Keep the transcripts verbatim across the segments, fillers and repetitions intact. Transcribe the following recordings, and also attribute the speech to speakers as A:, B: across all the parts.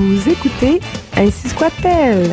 A: Vous écoutez Ainsi soit-elle.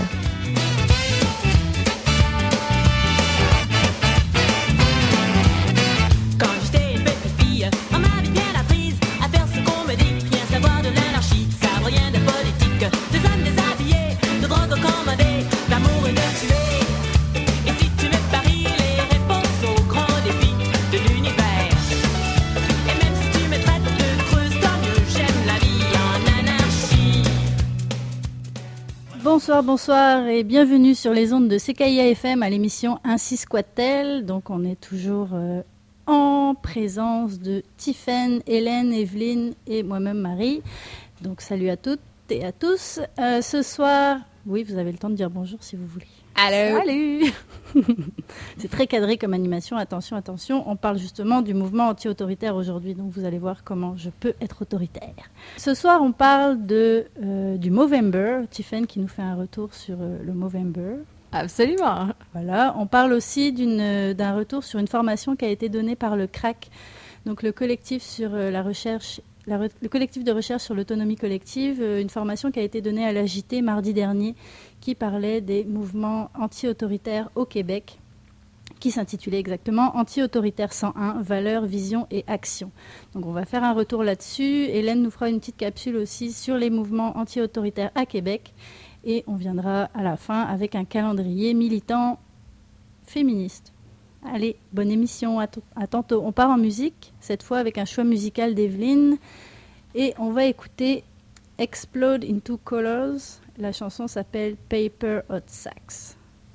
B: Bonsoir, bonsoir et bienvenue sur les ondes de C K I A F M à l'émission Ainsi soit-elle. Donc on est toujours euh, en présence de Tiffaine, Hélène, Evelyne et moi-même Marie. Donc salut à toutes et à tous. Euh, ce soir, oui, vous avez le temps de dire bonjour si vous voulez.
C: Allô.
B: Salut. C'est très cadré comme animation. Attention, attention. On parle justement du mouvement anti-autoritaire aujourd'hui. Donc vous allez voir comment je peux être autoritaire. Ce soir, on parle de, euh, du Movember. Tiffaine qui nous fait un retour sur euh, le Movember.
C: Absolument.
B: Voilà. On parle aussi d'une, d'un retour sur une formation qui a été donnée par le C R A C, donc le collectif sur euh, la recherche. La re- le collectif de recherche sur l'autonomie collective, euh, une formation qui a été donnée à l'A J T mardi dernier, qui parlait des mouvements anti-autoritaires au Québec, qui s'intitulait exactement « Anti-autoritaire cent un, valeurs, vision et action ». Donc on va faire un retour là-dessus. Hélène nous fera une petite capsule aussi sur les mouvements anti-autoritaires à Québec. Et on viendra à la fin avec un calendrier militant féministe. Allez, bonne émission, à, t- à tantôt. On part en musique, cette fois avec un choix musical d'Evelyne. Et on va écouter Explode into Colors. La chanson s'appelle Paper Hot Sax.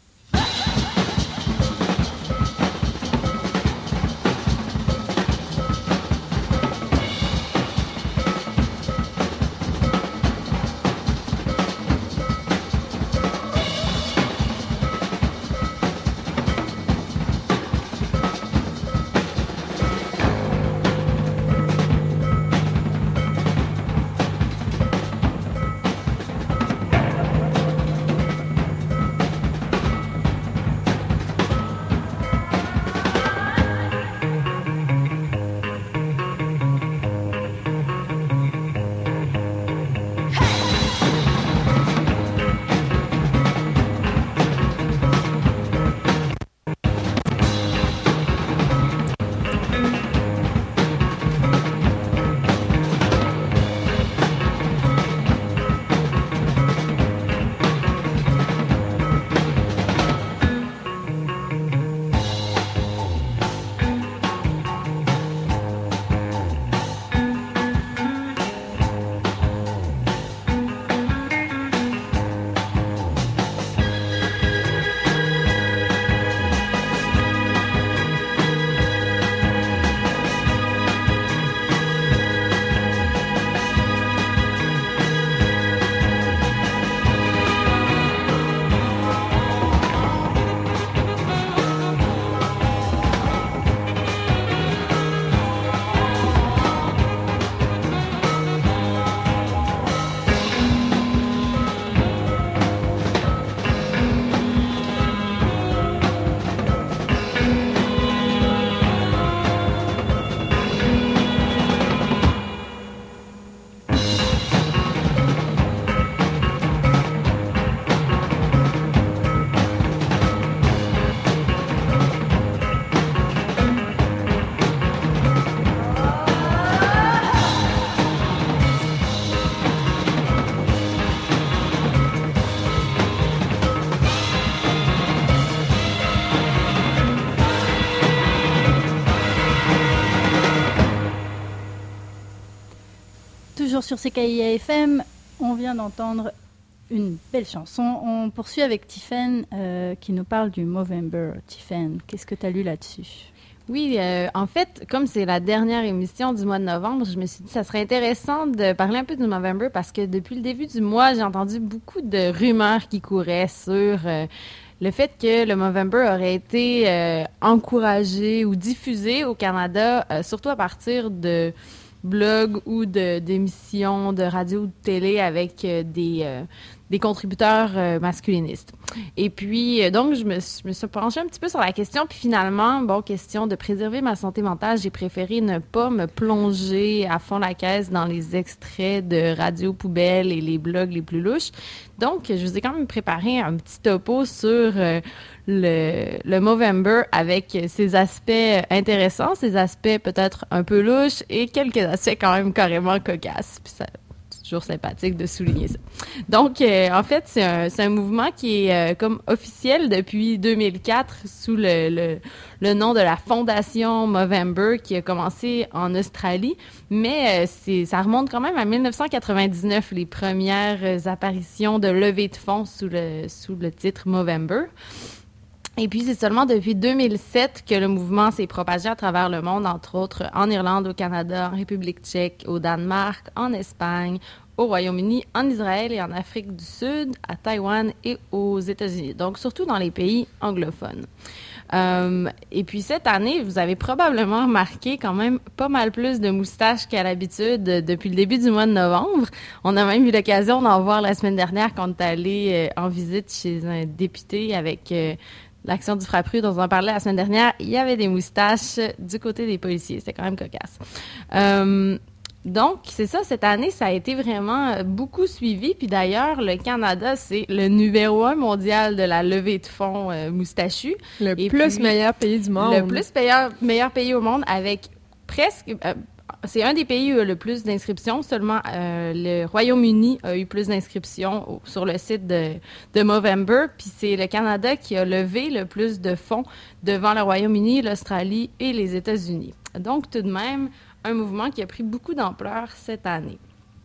B: Toujours sur C K I A F M, on vient d'entendre une belle chanson. On poursuit avec Tiffaine euh, qui nous parle du Movember. Tiffaine, qu'est-ce que tu as lu là-dessus?
C: Oui, euh, en fait, comme c'est la dernière émission du mois de novembre, je me suis dit que ça serait intéressant de parler un peu du Movember parce que depuis le début du mois, j'ai entendu beaucoup de rumeurs qui couraient sur euh, le fait que le Movember aurait été euh, encouragé ou diffusé au Canada, euh, surtout à partir de blogs ou de, d'émissions de radio ou de télé avec euh, des, euh, des contributeurs euh, masculinistes. Et puis, euh, donc, je me, je me suis penchée un petit peu sur la question, puis finalement, bon, question de préserver ma santé mentale, j'ai préféré ne pas me plonger à fond la caisse dans les extraits de radio poubelle et les blogs les plus louches. Donc, je vous ai quand même préparé un petit topo sur euh, le, le Movember avec ses aspects intéressants, ses aspects peut-être un peu louches et quelques aspects quand même carrément cocasses. Puis ça, c'est toujours sympathique de souligner ça. Donc, euh, en fait, c'est un, c'est un mouvement qui est euh, comme officiel depuis deux mille quatre sous le, le, le nom de la Fondation Movember qui a commencé en Australie, mais euh, c'est, ça remonte quand même à dix-neuf cent quatre-vingt-dix-neuf, les premières apparitions de levée de fonds sous le, sous le titre Movember. Et puis, c'est seulement depuis deux mille sept que le mouvement s'est propagé à travers le monde, entre autres en Irlande, au Canada, en République tchèque, au Danemark, en Espagne, au Royaume-Uni, en Israël et en Afrique du Sud, à Taïwan et aux États-Unis. Donc, surtout dans les pays anglophones. Euh, et puis, cette année, vous avez probablement remarqué quand même pas mal plus de moustaches qu'à l'habitude depuis le début du mois de novembre. On a même eu l'occasion d'en voir la semaine dernière quand on est allé euh, en visite chez un député avec... Euh, l'Action du Frappru dont on parlait la semaine dernière, il y avait des moustaches du côté des policiers. C'était quand même cocasse. Euh, donc, c'est ça, cette année, ça a été vraiment beaucoup suivi. Puis d'ailleurs, le Canada, c'est le numéro un mondial de la levée de fonds euh, moustachus.
A: Le
C: Et
A: plus
C: puis,
A: meilleur pays du monde.
C: Le plus meilleur, meilleur pays au monde avec presque... Euh, c'est un des pays où il y a le plus d'inscriptions. Seulement, euh, le Royaume-Uni a eu plus d'inscriptions au, sur le site de, de Movember. Puis c'est le Canada qui a levé le plus de fonds devant le Royaume-Uni, l'Australie et les États-Unis. Donc, tout de même, un mouvement qui a pris beaucoup d'ampleur cette année.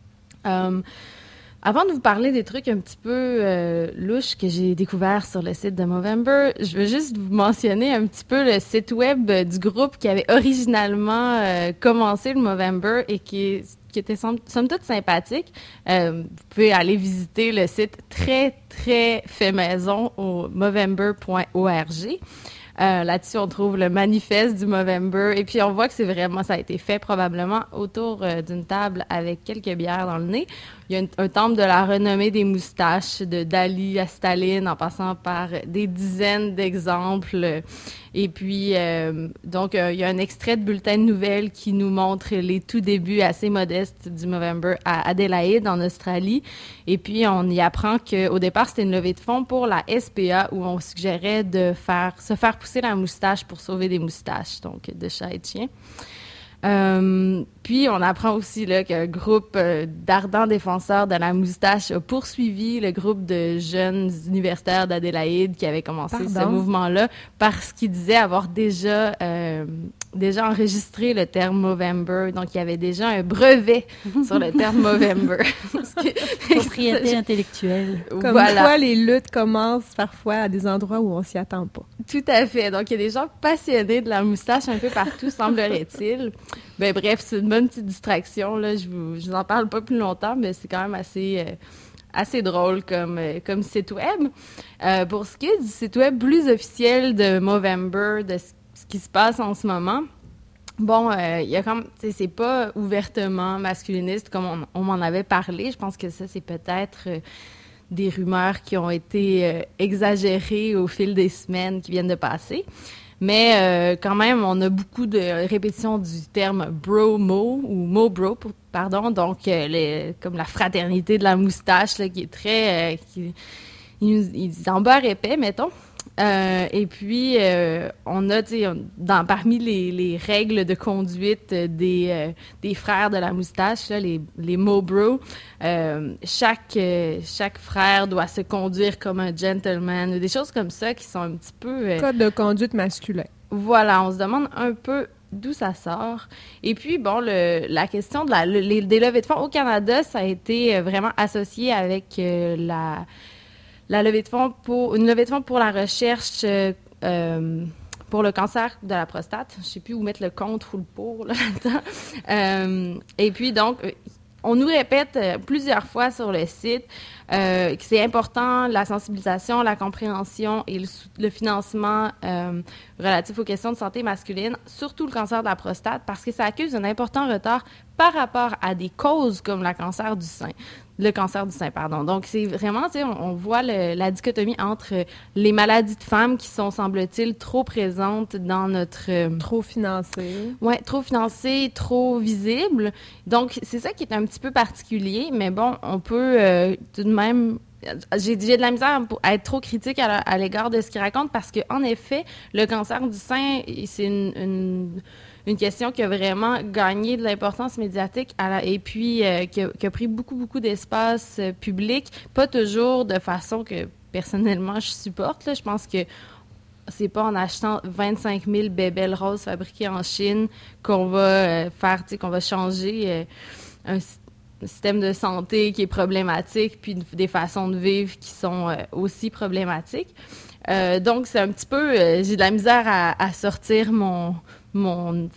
C: Euh, Avant de vous parler des trucs un petit peu euh, louches que j'ai découverts sur le site de Movember, je veux juste vous mentionner un petit peu le site web du groupe qui avait originalement euh, commencé le Movember et qui, qui était somme, somme toute sympathique. Euh, vous pouvez aller visiter le site très, très fait maison au movember point org. Euh, là-dessus, on trouve le manifeste du Movember. Et puis, on voit que c'est vraiment, ça a été fait probablement autour euh, d'une table avec quelques bières dans le nez. Il y a une, un temple de la renommée des moustaches, de Dali à Staline, en passant par des dizaines d'exemples. Et puis, euh, donc, euh, il y a un extrait de bulletin de nouvelles qui nous montre les tout débuts assez modestes du Movember à Adélaïde, en Australie. Et puis, on y apprend qu'au départ, c'était une levée de fonds pour la S P A où on suggérait de faire, se faire pousser la moustache pour sauver des moustaches, donc de chats et de chiens. Euh, puis, on apprend aussi là, qu'un groupe euh, d'ardents défenseurs de la moustache a poursuivi le groupe de jeunes universitaires d'Adélaïde qui avait commencé
A: Pardon?
C: ce mouvement-là parce qu'ils disaient avoir déjà, euh, déjà enregistré le terme Movember. Donc, il y avait déjà un brevet sur le terme Movember.
B: Propriété intellectuelle.
A: Comme
C: Voilà.
A: quoi, les luttes commencent parfois à des endroits où on s'y attend pas.
C: Tout à fait. Donc, il y a des gens passionnés de la moustache un peu partout, semblerait-il. Ben bref, c'est une bonne petite distraction. Là. Je vous, je vous en parle pas plus longtemps, mais c'est quand même assez, euh, assez drôle comme, euh, comme site web. Euh, pour ce qui est du site web plus officiel de Movember, de ce, ce qui se passe en ce moment, bon, euh, il y a comme, tu sais, c'est pas ouvertement masculiniste comme on, on m'en avait parlé. Je pense que ça, c'est peut-être... Euh, des rumeurs qui ont été euh, exagérées au fil des semaines qui viennent de passer. Mais euh, quand même, on a beaucoup de répétitions du terme « bro-mo » ou « mo-bro », pardon, donc euh, les, comme la fraternité de la moustache, là, qui est très... Euh, qui, ils, ils en beurrent épais, mettons. Euh, et puis, euh, on a, tu sais, dans, parmi les, les règles de conduite des, euh, des frères de la moustache, là, les, les Mo-Bro, euh, chaque, euh, chaque frère doit se conduire comme un gentleman, ou des choses comme ça qui sont un petit peu... Euh,
A: Code de conduite masculin.
C: Voilà, on se demande un peu d'où ça sort. Et puis, bon, le, la question de la, le, les, des levées de fonds au Canada, ça a été vraiment associé avec euh, la... La levée de fonds pour une levée de fonds pour la recherche euh, euh, pour le cancer de la prostate. Je sais plus où mettre le contre ou le pour là, là-dedans. Euh, et puis donc, on nous répète euh, plusieurs fois sur le site euh, que c'est important la sensibilisation, la compréhension et le, le financement euh, relatif aux questions de santé masculine, surtout le cancer de la prostate, parce que ça accuse un important retard par rapport à des causes comme le cancer du sein. le cancer du sein, pardon. Donc, c'est vraiment, tu sais, on, on voit le, la dichotomie entre les maladies de femmes qui sont, semble-t-il, trop présentes dans notre... Euh,
A: trop financées.
C: Oui, trop financées, trop visibles. Donc, c'est ça qui est un petit peu particulier, mais bon, on peut euh, tout de même... J'ai, j'ai de la misère à être trop critique à, à l'égard de ce qu'il raconte parce qu'en effet, le cancer du sein, c'est une... une une question qui a vraiment gagné de l'importance médiatique à la, et puis euh, qui, a, qui a pris beaucoup, beaucoup d'espace euh, public, pas toujours de façon que, personnellement, je supporte. Là. Je pense que c'est pas en achetant vingt-cinq mille bébelles roses fabriquées en Chine qu'on va euh, faire, tu sais, qu'on va changer euh, un, un système de santé qui est problématique, puis des façons de vivre qui sont euh, aussi problématiques. Euh, donc, c'est un petit peu... Euh, j'ai de la misère à, à sortir mon... mon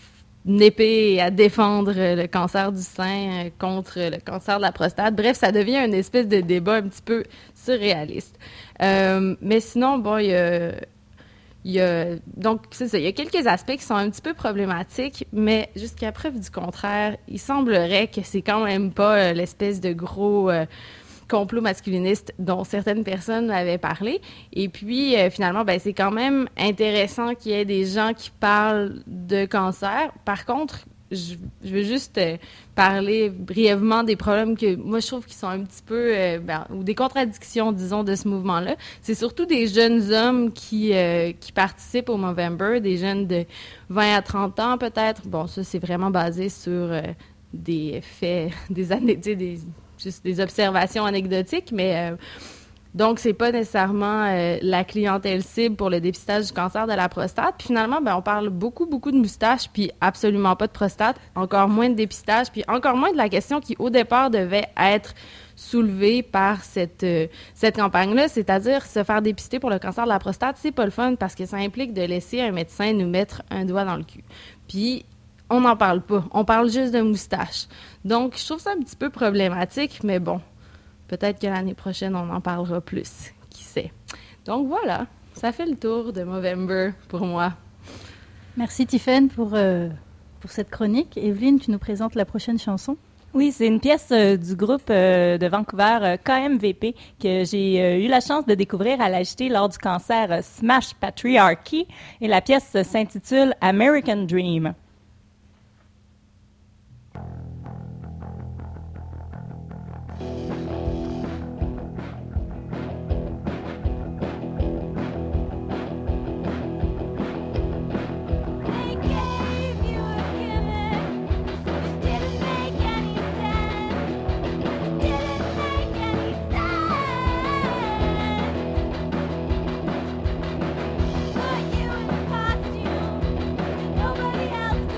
C: épée à défendre le cancer du sein contre le cancer de la prostate. Bref, ça devient une espèce de débat un petit peu surréaliste. Euh, mais sinon, bon, il y a, il y a... Donc, c'est ça, il y a quelques aspects qui sont un petit peu problématiques, mais jusqu'à preuve du contraire, il semblerait que c'est quand même pas euh, l'espèce de gros... Euh, complot masculiniste dont certaines personnes avaient parlé. Et puis, euh, finalement, ben, c'est quand même intéressant qu'il y ait des gens qui parlent de cancer. Par contre, je, je veux juste euh, parler brièvement des problèmes que moi, je trouve qui sont un petit peu... Euh, ben, ou des contradictions, disons, de ce mouvement-là. C'est surtout des jeunes hommes qui, euh, qui participent au Movember, des jeunes de vingt à trente ans, peut-être. Bon, ça, c'est vraiment basé sur euh, des faits, des années, tu sais, des... juste des observations anecdotiques, mais euh, donc, c'est pas nécessairement euh, la clientèle cible pour le dépistage du cancer de la prostate. Puis finalement, ben, on parle beaucoup, beaucoup de moustaches, puis absolument pas de prostate, encore moins de dépistage, puis encore moins de la question qui, au départ, devait être soulevée par cette, euh, cette campagne-là, c'est-à-dire se faire dépister pour le cancer de la prostate, c'est pas le fun parce que ça implique de laisser un médecin nous mettre un doigt dans le cul. Puis, on n'en parle pas. On parle juste de moustaches. Donc, je trouve ça un petit peu problématique, mais bon, peut-être que l'année prochaine, on en parlera plus. Qui sait? Donc, voilà. Ça fait le tour de Movember pour moi.
B: Merci, Tiffaine, pour, euh, pour cette chronique. Evelyne, tu nous présentes la prochaine chanson?
D: Oui, c'est une pièce euh, du groupe euh, de Vancouver euh, K M V P que j'ai euh, eu la chance de découvrir à l'A J T lors du concert euh, Smash Patriarchy. Et la pièce euh, s'intitule American Dream.
E: Nobody else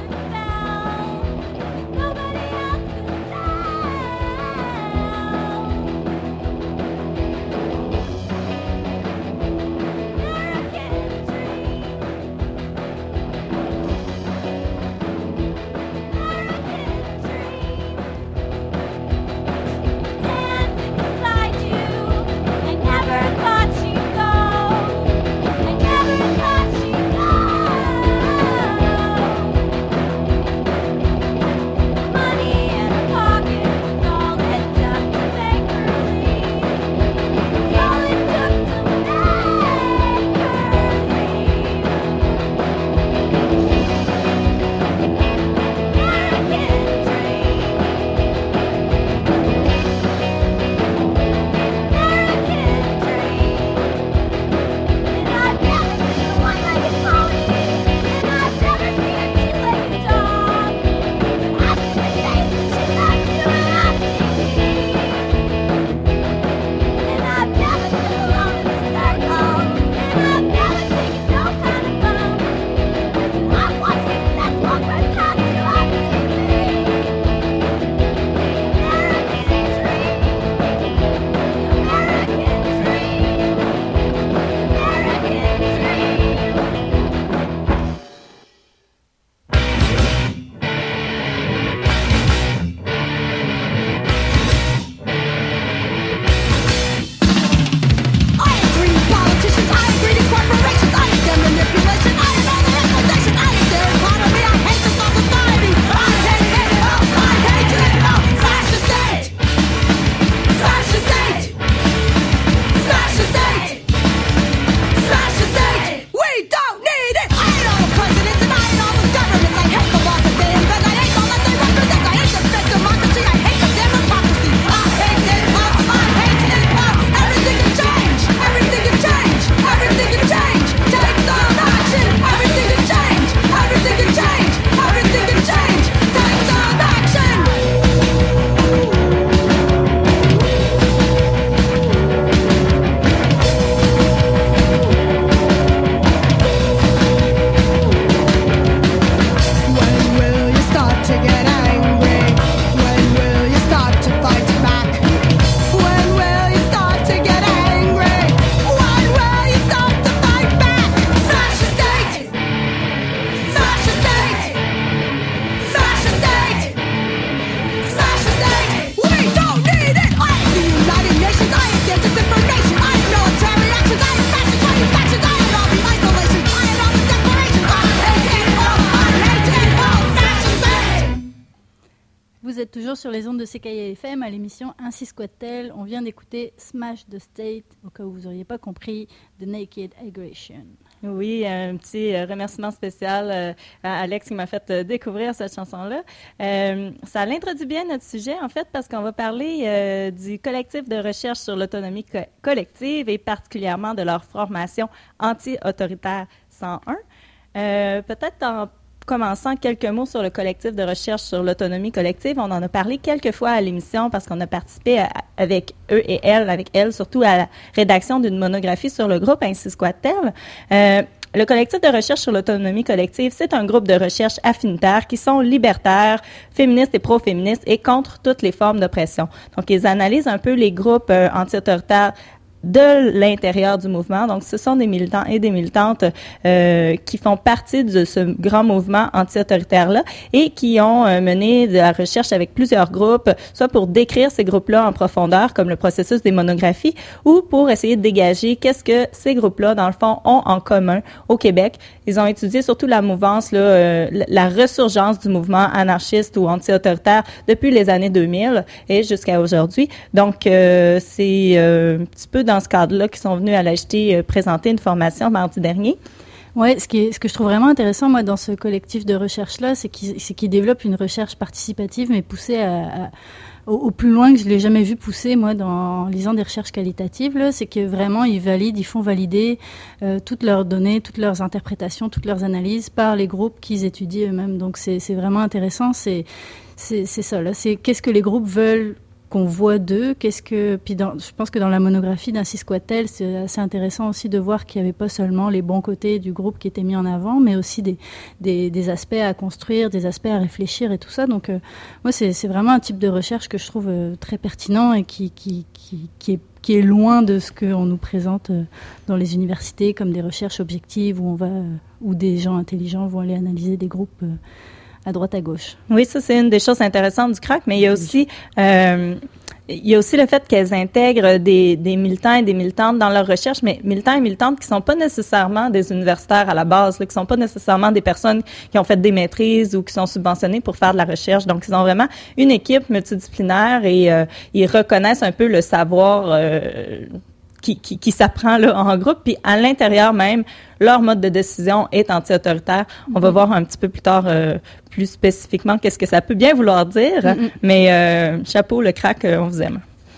B: Vous êtes toujours sur les ondes de C K I F M à l'émission Ainsi Squat-elle. On vient d'écouter Smash the State, au cas où vous n'auriez pas compris, The Naked Aggression.
D: Oui, un petit euh, remerciement spécial euh, à Alex qui m'a fait euh, découvrir cette chanson-là. Euh, ça l'introduit bien notre sujet, en fait, parce qu'on va parler euh, du collectif de recherche sur l'autonomie co- collective et particulièrement de leur formation anti-autoritaire cent un. Euh, peut-être en commençant quelques mots sur le collectif de recherche sur l'autonomie collective. On en a parlé quelques fois à l'émission parce qu'on a participé à, avec eux et elles, avec elles, surtout à la rédaction d'une monographie sur le groupe Ainsi Squat-elle. Euh, le collectif de recherche sur l'autonomie collective, c'est un groupe de recherche affinitaire qui sont libertaires, féministes et pro-féministes et contre toutes les formes d'oppression. Donc, ils analysent un peu les groupes euh, anti-autoritaires de l'intérieur du mouvement. Donc, ce sont des militants et des militantes euh, qui font partie de ce grand mouvement anti-autoritaire-là et qui ont euh, mené de la recherche avec plusieurs groupes, soit pour décrire ces groupes-là en profondeur, comme le processus des monographies, ou pour essayer de dégager qu'est-ce que ces groupes-là, dans le fond, ont en commun au Québec. Ils ont étudié surtout la mouvance, là, euh, la ressurgence du mouvement anarchiste ou anti-autoritaire depuis les années deux mille et jusqu'à aujourd'hui. Donc, euh, c'est euh, un petit peu dans dans ce cadre-là qui sont venus à l'H T euh, présenter une formation mardi dernier.
B: Oui, ce, qui est, ce que je trouve vraiment intéressant, moi, dans ce collectif de recherche-là, c'est qu'ils, c'est qu'ils développent une recherche participative, mais poussée à, à, au, au plus loin que je l'ai jamais vu pousser, moi, dans, en lisant des recherches qualitatives. Là, c'est que vraiment, ils valident, ils font valider euh, toutes leurs données, toutes leurs interprétations, toutes leurs analyses par les groupes qu'ils étudient eux-mêmes. Donc, c'est, c'est vraiment intéressant. C'est, c'est, c'est ça, là. C'est qu'est-ce que les groupes veulent qu'on voit d'eux, qu'est-ce que... Puis dans, je pense que dans la monographie d'Ainsi Squat-elle, c'est assez intéressant aussi de voir qu'il n'y avait pas seulement les bons côtés du groupe qui étaient mis en avant, mais aussi des, des, des aspects à construire, des aspects à réfléchir et tout ça. Donc, euh, moi, c'est, c'est vraiment un type de recherche que je trouve euh, très pertinent et qui, qui, qui, qui est qui est loin de ce qu'on nous présente euh, dans les universités comme des recherches objectives où on va, euh, où des gens intelligents vont aller analyser des groupes euh, à droite, à gauche.
D: Oui, ça, c'est une des choses intéressantes du C R A C, mais il y a aussi, euh, il y a aussi le fait qu'elles intègrent des, des militants et des militantes dans leur recherche, mais militants et militantes qui sont pas nécessairement des universitaires à la base, là, qui sont pas nécessairement des personnes qui ont fait des maîtrises ou qui sont subventionnées pour faire de la recherche. Donc, ils ont vraiment une équipe multidisciplinaire et euh, ils reconnaissent un peu le savoir euh, qui, qui, qui s'apprend là en groupe, puis à l'intérieur même, leur mode de décision est anti-autoritaire. On va mm-hmm. voir un petit peu plus tard, euh, plus spécifiquement, qu'est-ce que ça peut bien vouloir dire, mm-hmm. mais euh, chapeau, le C R A C, on vous aime.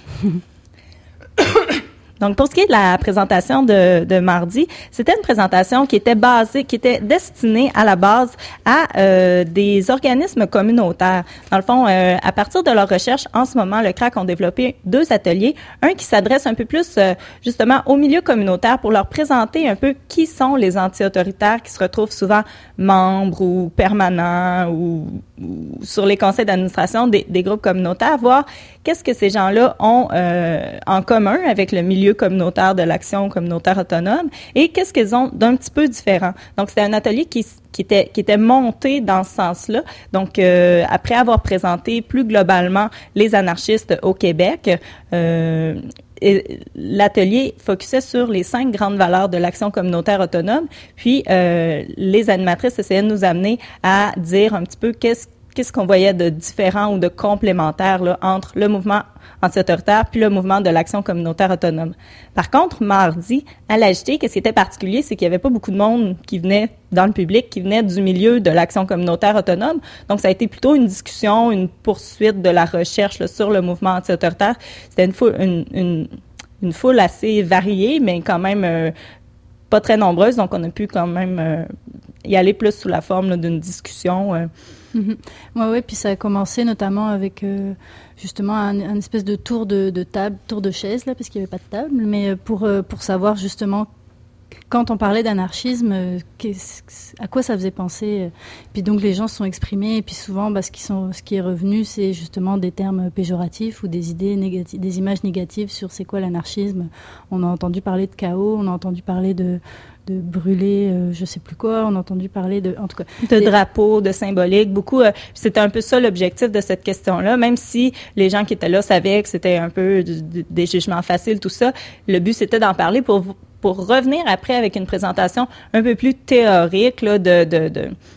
D: Donc, pour ce qui est de la présentation de, de mardi, c'était une présentation qui était basée, qui était destinée à la base à euh, des organismes communautaires. Dans le fond, euh, à partir de leur recherche, en ce moment, le C R A C ont développé deux ateliers. Un qui s'adresse un peu plus, euh, justement, au milieu communautaire pour leur présenter un peu qui sont les anti-autoritaires qui se retrouvent souvent membres ou permanents ou, ou sur les conseils d'administration des, des groupes communautaires, voir qu'est-ce que ces gens-là ont euh, en commun avec le milieu communautaire de l'action communautaire autonome et qu'est-ce qu'ils ont d'un petit peu différent. Donc, c'était un atelier qui, qui, était, qui était monté dans ce sens-là. Donc, euh, après avoir présenté plus globalement les anarchistes au Québec, euh, et l'atelier focusait sur les cinq grandes valeurs de l'action communautaire autonome, puis euh, les animatrices essayaient de nous amener à dire un petit peu qu'est-ce qu'est-ce qu'on voyait de différent ou de complémentaire là, entre le mouvement anti-autoritaire puis le mouvement de l'action communautaire autonome. Par contre, mardi, à l'H T, qu'est-ce qui était particulier, c'est qu'il n'y avait pas beaucoup de monde qui venait dans le public, qui venait du milieu de l'action communautaire autonome. Donc, ça a été plutôt une discussion, une poursuite de la recherche là, sur le mouvement anti-autoritaire. C'était une foule, une, une, une foule assez variée, mais quand même euh, pas très nombreuse. Donc, on a pu quand même euh, y aller plus sous la forme là, d'une discussion. Euh,
B: Mm-hmm. Ouais, ouais, puis ça a commencé notamment avec euh, justement un, un espèce de tour de, de table, tour de chaise là, parce qu'il n'y avait pas de table, mais pour euh, pour savoir justement quand on parlait d'anarchisme, euh, à quoi ça faisait penser. Puis donc les gens se sont exprimés, et puis souvent, bah, ce qui sont, ce qui est revenu, c'est justement des termes péjoratifs ou des idées négatives, des images négatives sur c'est quoi l'anarchisme. On a entendu parler de chaos, on a entendu parler de de brûler, euh, je sais plus quoi, on a entendu parler de, en tout cas,
D: de
B: des...
D: drapeaux, de symboliques, beaucoup. Euh, c'était un peu ça l'objectif de cette question-là, même si les gens qui étaient là savaient que c'était un peu de, de, des jugements faciles, tout ça. Le but c'était d'en parler pour pour revenir après avec une présentation un peu plus théorique là, de, de, de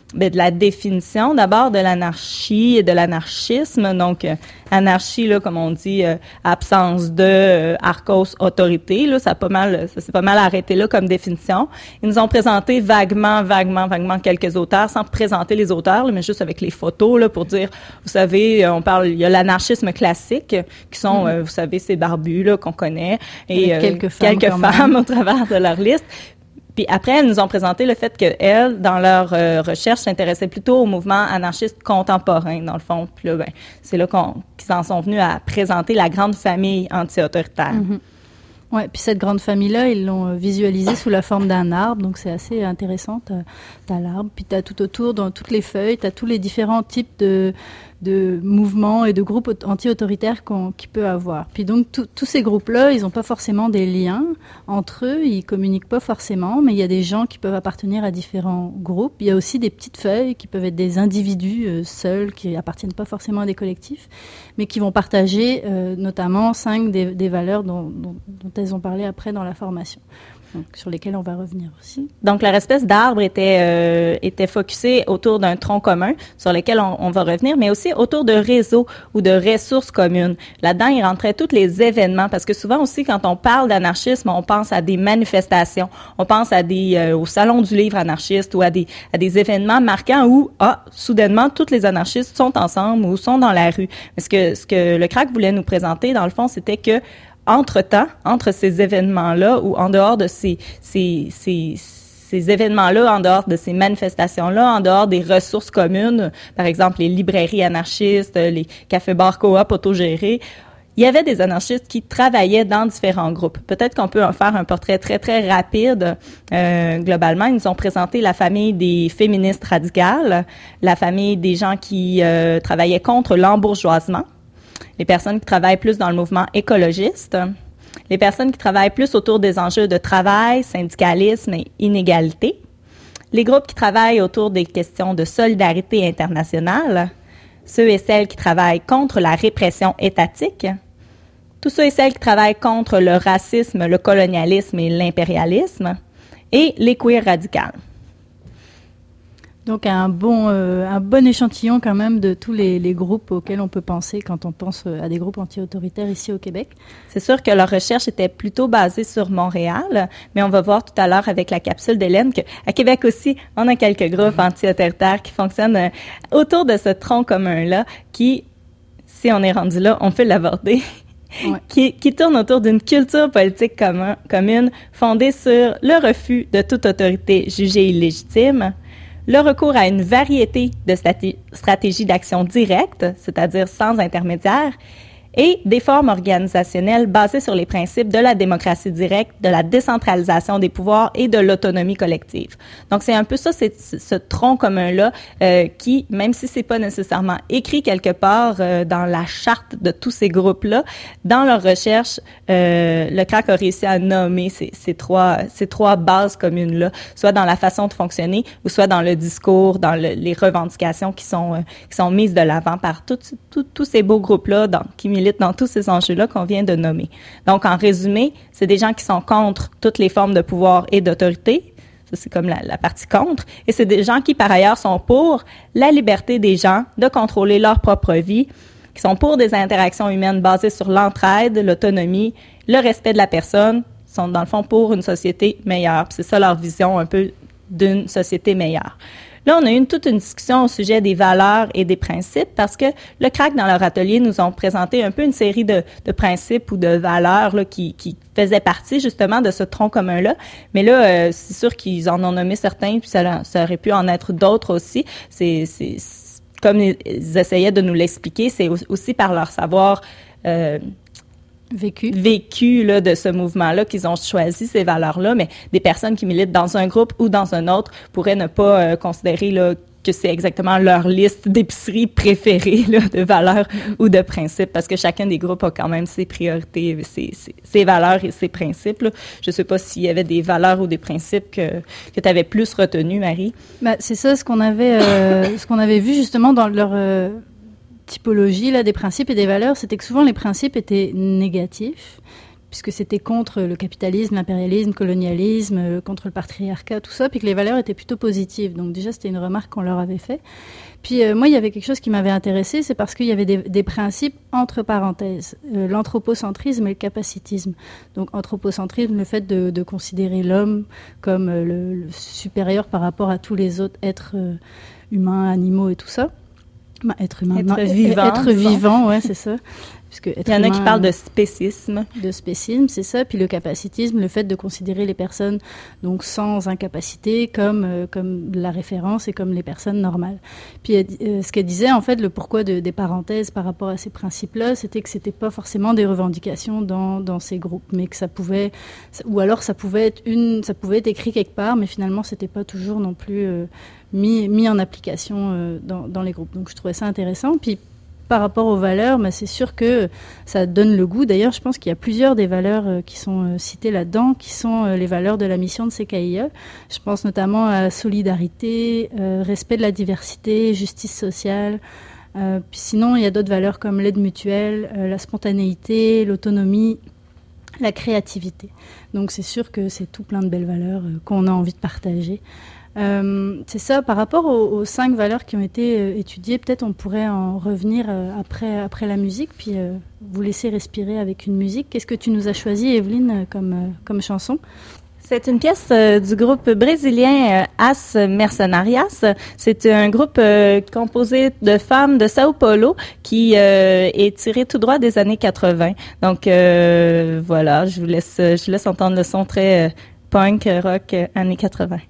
D: ben, de la définition d'abord de l'anarchie et de l'anarchisme. Donc, euh, anarchie, là, comme on dit, euh, absence de, euh, archos, autorité. Là, ça a pas mal, ça s'est pas mal arrêté là comme définition. Ils nous ont présenté vaguement, vaguement, vaguement quelques auteurs, sans présenter les auteurs, là, mais juste avec les photos là pour dire, vous savez, on parle, il y a l'anarchisme classique qui sont, mm-hmm. euh, vous savez, ces barbus là qu'on connaît et euh,
B: quelques femmes,
D: quelques femmes au travers de leur liste. Puis après, elles nous ont présenté le fait qu'elles, dans leur euh, recherche, s'intéressaient plutôt au mouvement anarchiste contemporain, dans le fond. Puis là, ben, c'est là qu'on, qu'ils en sont venus à présenter la grande famille anti-autoritaire.
B: Mm-hmm. Oui, puis cette grande famille-là, ils l'ont visualisée sous la forme d'un arbre, donc c'est assez intéressant. T'as, t'as l'arbre, puis t'as tout autour, dans toutes les feuilles, t'as tous les différents types de, de mouvements et de groupes anti-autoritaires qu'on, qu'il peut avoir. Puis donc, tous ces groupes-là, ils n'ont pas forcément des liens entre eux, ils communiquent pas forcément, mais il y a des gens qui peuvent appartenir à différents groupes. Il y a aussi des petites feuilles qui peuvent être des individus euh, seuls, qui appartiennent pas forcément à des collectifs, mais qui vont partager euh, notamment cinq des, des valeurs dont, dont, dont elles ont parlé après dans la formation. Donc, sur lesquels on va revenir aussi.
D: Donc, leur espèce d'arbre était euh, était focusé autour d'un tronc commun sur lequel on, on va revenir, mais aussi autour de réseaux ou de ressources communes. Là-dedans, il rentrait tous les événements, parce que souvent aussi, quand on parle d'anarchisme, on pense à des manifestations, on pense à des euh, au salon du livre anarchiste ou à des à des événements marquants où ah soudainement tous les anarchistes sont ensemble ou sont dans la rue. Mais ce que ce que le C R A C voulait nous présenter, dans le fond, c'était que entre-temps, entre ces événements-là ou en dehors de ces, ces, ces, ces événements-là, en dehors de ces manifestations-là, en dehors des ressources communes, par exemple les librairies anarchistes, les cafés-bars coop autogérés, il y avait des anarchistes qui travaillaient dans différents groupes. Peut-être qu'on peut en faire un portrait très, très rapide. Euh, globalement, ils nous ont présenté la famille des féministes radicales, la famille des gens qui euh, travaillaient contre l'embourgeoisement, les personnes qui travaillent plus dans le mouvement écologiste, les personnes qui travaillent plus autour des enjeux de travail, syndicalisme et inégalité, les groupes qui travaillent autour des questions de solidarité internationale, ceux et celles qui travaillent contre la répression étatique, tous ceux et celles qui travaillent contre le racisme, le colonialisme et l'impérialisme, et les queers radicales.
B: Donc un bon, euh, un bon échantillon quand même de tous les, les groupes auxquels on peut penser quand on pense à des groupes anti-autoritaires ici au Québec.
D: C'est sûr que leur recherche était plutôt basée sur Montréal, mais on va voir tout à l'heure avec la capsule d'Hélène qu'à Québec aussi, on a quelques groupes anti-autoritaires qui fonctionnent autour de ce tronc commun-là qui, si on est rendu là, on peut l'aborder. Ouais. Qui, qui tourne autour d'une culture politique commun, commune fondée sur le refus de toute autorité jugée illégitime, le recours à une variété de stratégies d'action directe, c'est-à-dire sans intermédiaire, et des formes organisationnelles basées sur les principes de la démocratie directe, de la décentralisation des pouvoirs et de l'autonomie collective. Donc, c'est un peu ça, c'est ce tronc commun-là euh, qui, même si c'est pas nécessairement écrit quelque part euh, dans la charte de tous ces groupes-là, dans leur recherche, euh, le C R A C a réussi à nommer ces, ces trois ces trois bases communes-là, soit dans la façon de fonctionner ou soit dans le discours, dans le, les revendications qui sont euh, qui sont mises de l'avant par tous tout, tout ces beaux groupes-là dans, qui militent dans tous ces enjeux-là qu'on vient de nommer. Donc, en résumé, c'est des gens qui sont contre toutes les formes de pouvoir et d'autorité. Ça, c'est comme la, la partie contre. Et c'est des gens qui, par ailleurs, sont pour la liberté des gens de contrôler leur propre vie, qui sont pour des interactions humaines basées sur l'entraide, l'autonomie, le respect de la personne, sont, dans le fond, pour une société meilleure. Puis c'est ça leur vision un peu d'une société meilleure. Là, on a eu une, toute une discussion au sujet des valeurs et des principes parce que le C R A C, dans leur atelier, nous ont présenté un peu une série de, de principes ou de valeurs là, qui, qui faisaient partie justement de ce tronc commun-là. Mais là, euh, c'est sûr qu'ils en ont nommé certains, puis ça, ça aurait pu en être d'autres aussi. C'est, c'est, c'est comme ils essayaient de nous l'expliquer, c'est aussi par leur savoir euh,
B: vécu,
D: vécu là, de ce mouvement-là qu'ils ont choisi ces valeurs-là, mais des personnes qui militent dans un groupe ou dans un autre pourraient ne pas euh, considérer là, que c'est exactement leur liste d'épicerie préférée là, de valeurs mm-hmm. ou de principes, parce que chacun des groupes a quand même ses priorités, ses, ses, ses valeurs et ses principes. Là. Je ne sais pas s'il y avait des valeurs ou des principes que, que tu avais plus retenus, Marie.
B: Ben, c'est ça, ce qu'on avait, euh, ce qu'on avait vu justement dans leur... Euh typologie là, des principes et des valeurs, c'était que souvent les principes étaient négatifs, puisque c'était contre le capitalisme, l'impérialisme, le colonialisme, euh, contre le patriarcat, tout ça, puis que les valeurs étaient plutôt positives. Donc déjà, c'était une remarque qu'on leur avait fait. Puis euh, moi, il y avait quelque chose qui m'avait intéressée, c'est parce qu'il y avait des, des principes entre parenthèses, euh, l'anthropocentrisme et le capacitisme. Donc anthropocentrisme, le fait de, de considérer l'homme comme euh, le, le supérieur par rapport à tous les autres êtres euh, humains, animaux et tout ça. Bah, être humain,
D: être
B: non,
D: vivant.
B: Être vivant, ouais, c'est ça. Puisque
D: Il y en a qui parlent de spécisme.
B: De spécisme, c'est ça. Puis le capacitisme, le fait de considérer les personnes donc sans incapacité comme euh, comme la référence et comme les personnes normales. Puis euh, ce qu'elle disait, en fait, le pourquoi de, des parenthèses par rapport à ces principes-là, c'était que c'était pas forcément des revendications dans dans ces groupes, mais que ça pouvait, ou alors ça pouvait être une, ça pouvait être écrit quelque part, mais finalement c'était pas toujours non plus euh, mis mis en application euh, dans dans les groupes. Donc je trouvais ça intéressant. Puis par rapport aux valeurs, mais c'est sûr que ça donne le goût. D'ailleurs, je pense qu'il y a plusieurs des valeurs euh, qui sont euh, citées là-dedans, qui sont euh, les valeurs de la mission de C K I A. Je pense notamment à solidarité, euh, respect de la diversité, justice sociale. Euh, puis sinon, il y a d'autres valeurs comme l'aide mutuelle, euh, la spontanéité, l'autonomie, la créativité. Donc c'est sûr que c'est tout plein de belles valeurs euh, qu'on a envie de partager. Euh, c'est ça, par rapport aux, aux cinq valeurs qui ont été euh, étudiées, peut-être on pourrait en revenir euh, après, après la musique, puis euh, vous laisser respirer avec une musique. Qu'est-ce que tu nous as choisi, Evelyne, comme, euh, comme chanson?
D: C'est une pièce euh, du groupe brésilien euh, As Mercenarias. C'est un groupe euh, composé de femmes de Sao Paulo qui euh, est tiré tout droit des années quatre-vingts. Donc euh, voilà, je vous laisse, je vous laisse entendre le son très euh, punk, rock, euh, années quatre-vingts.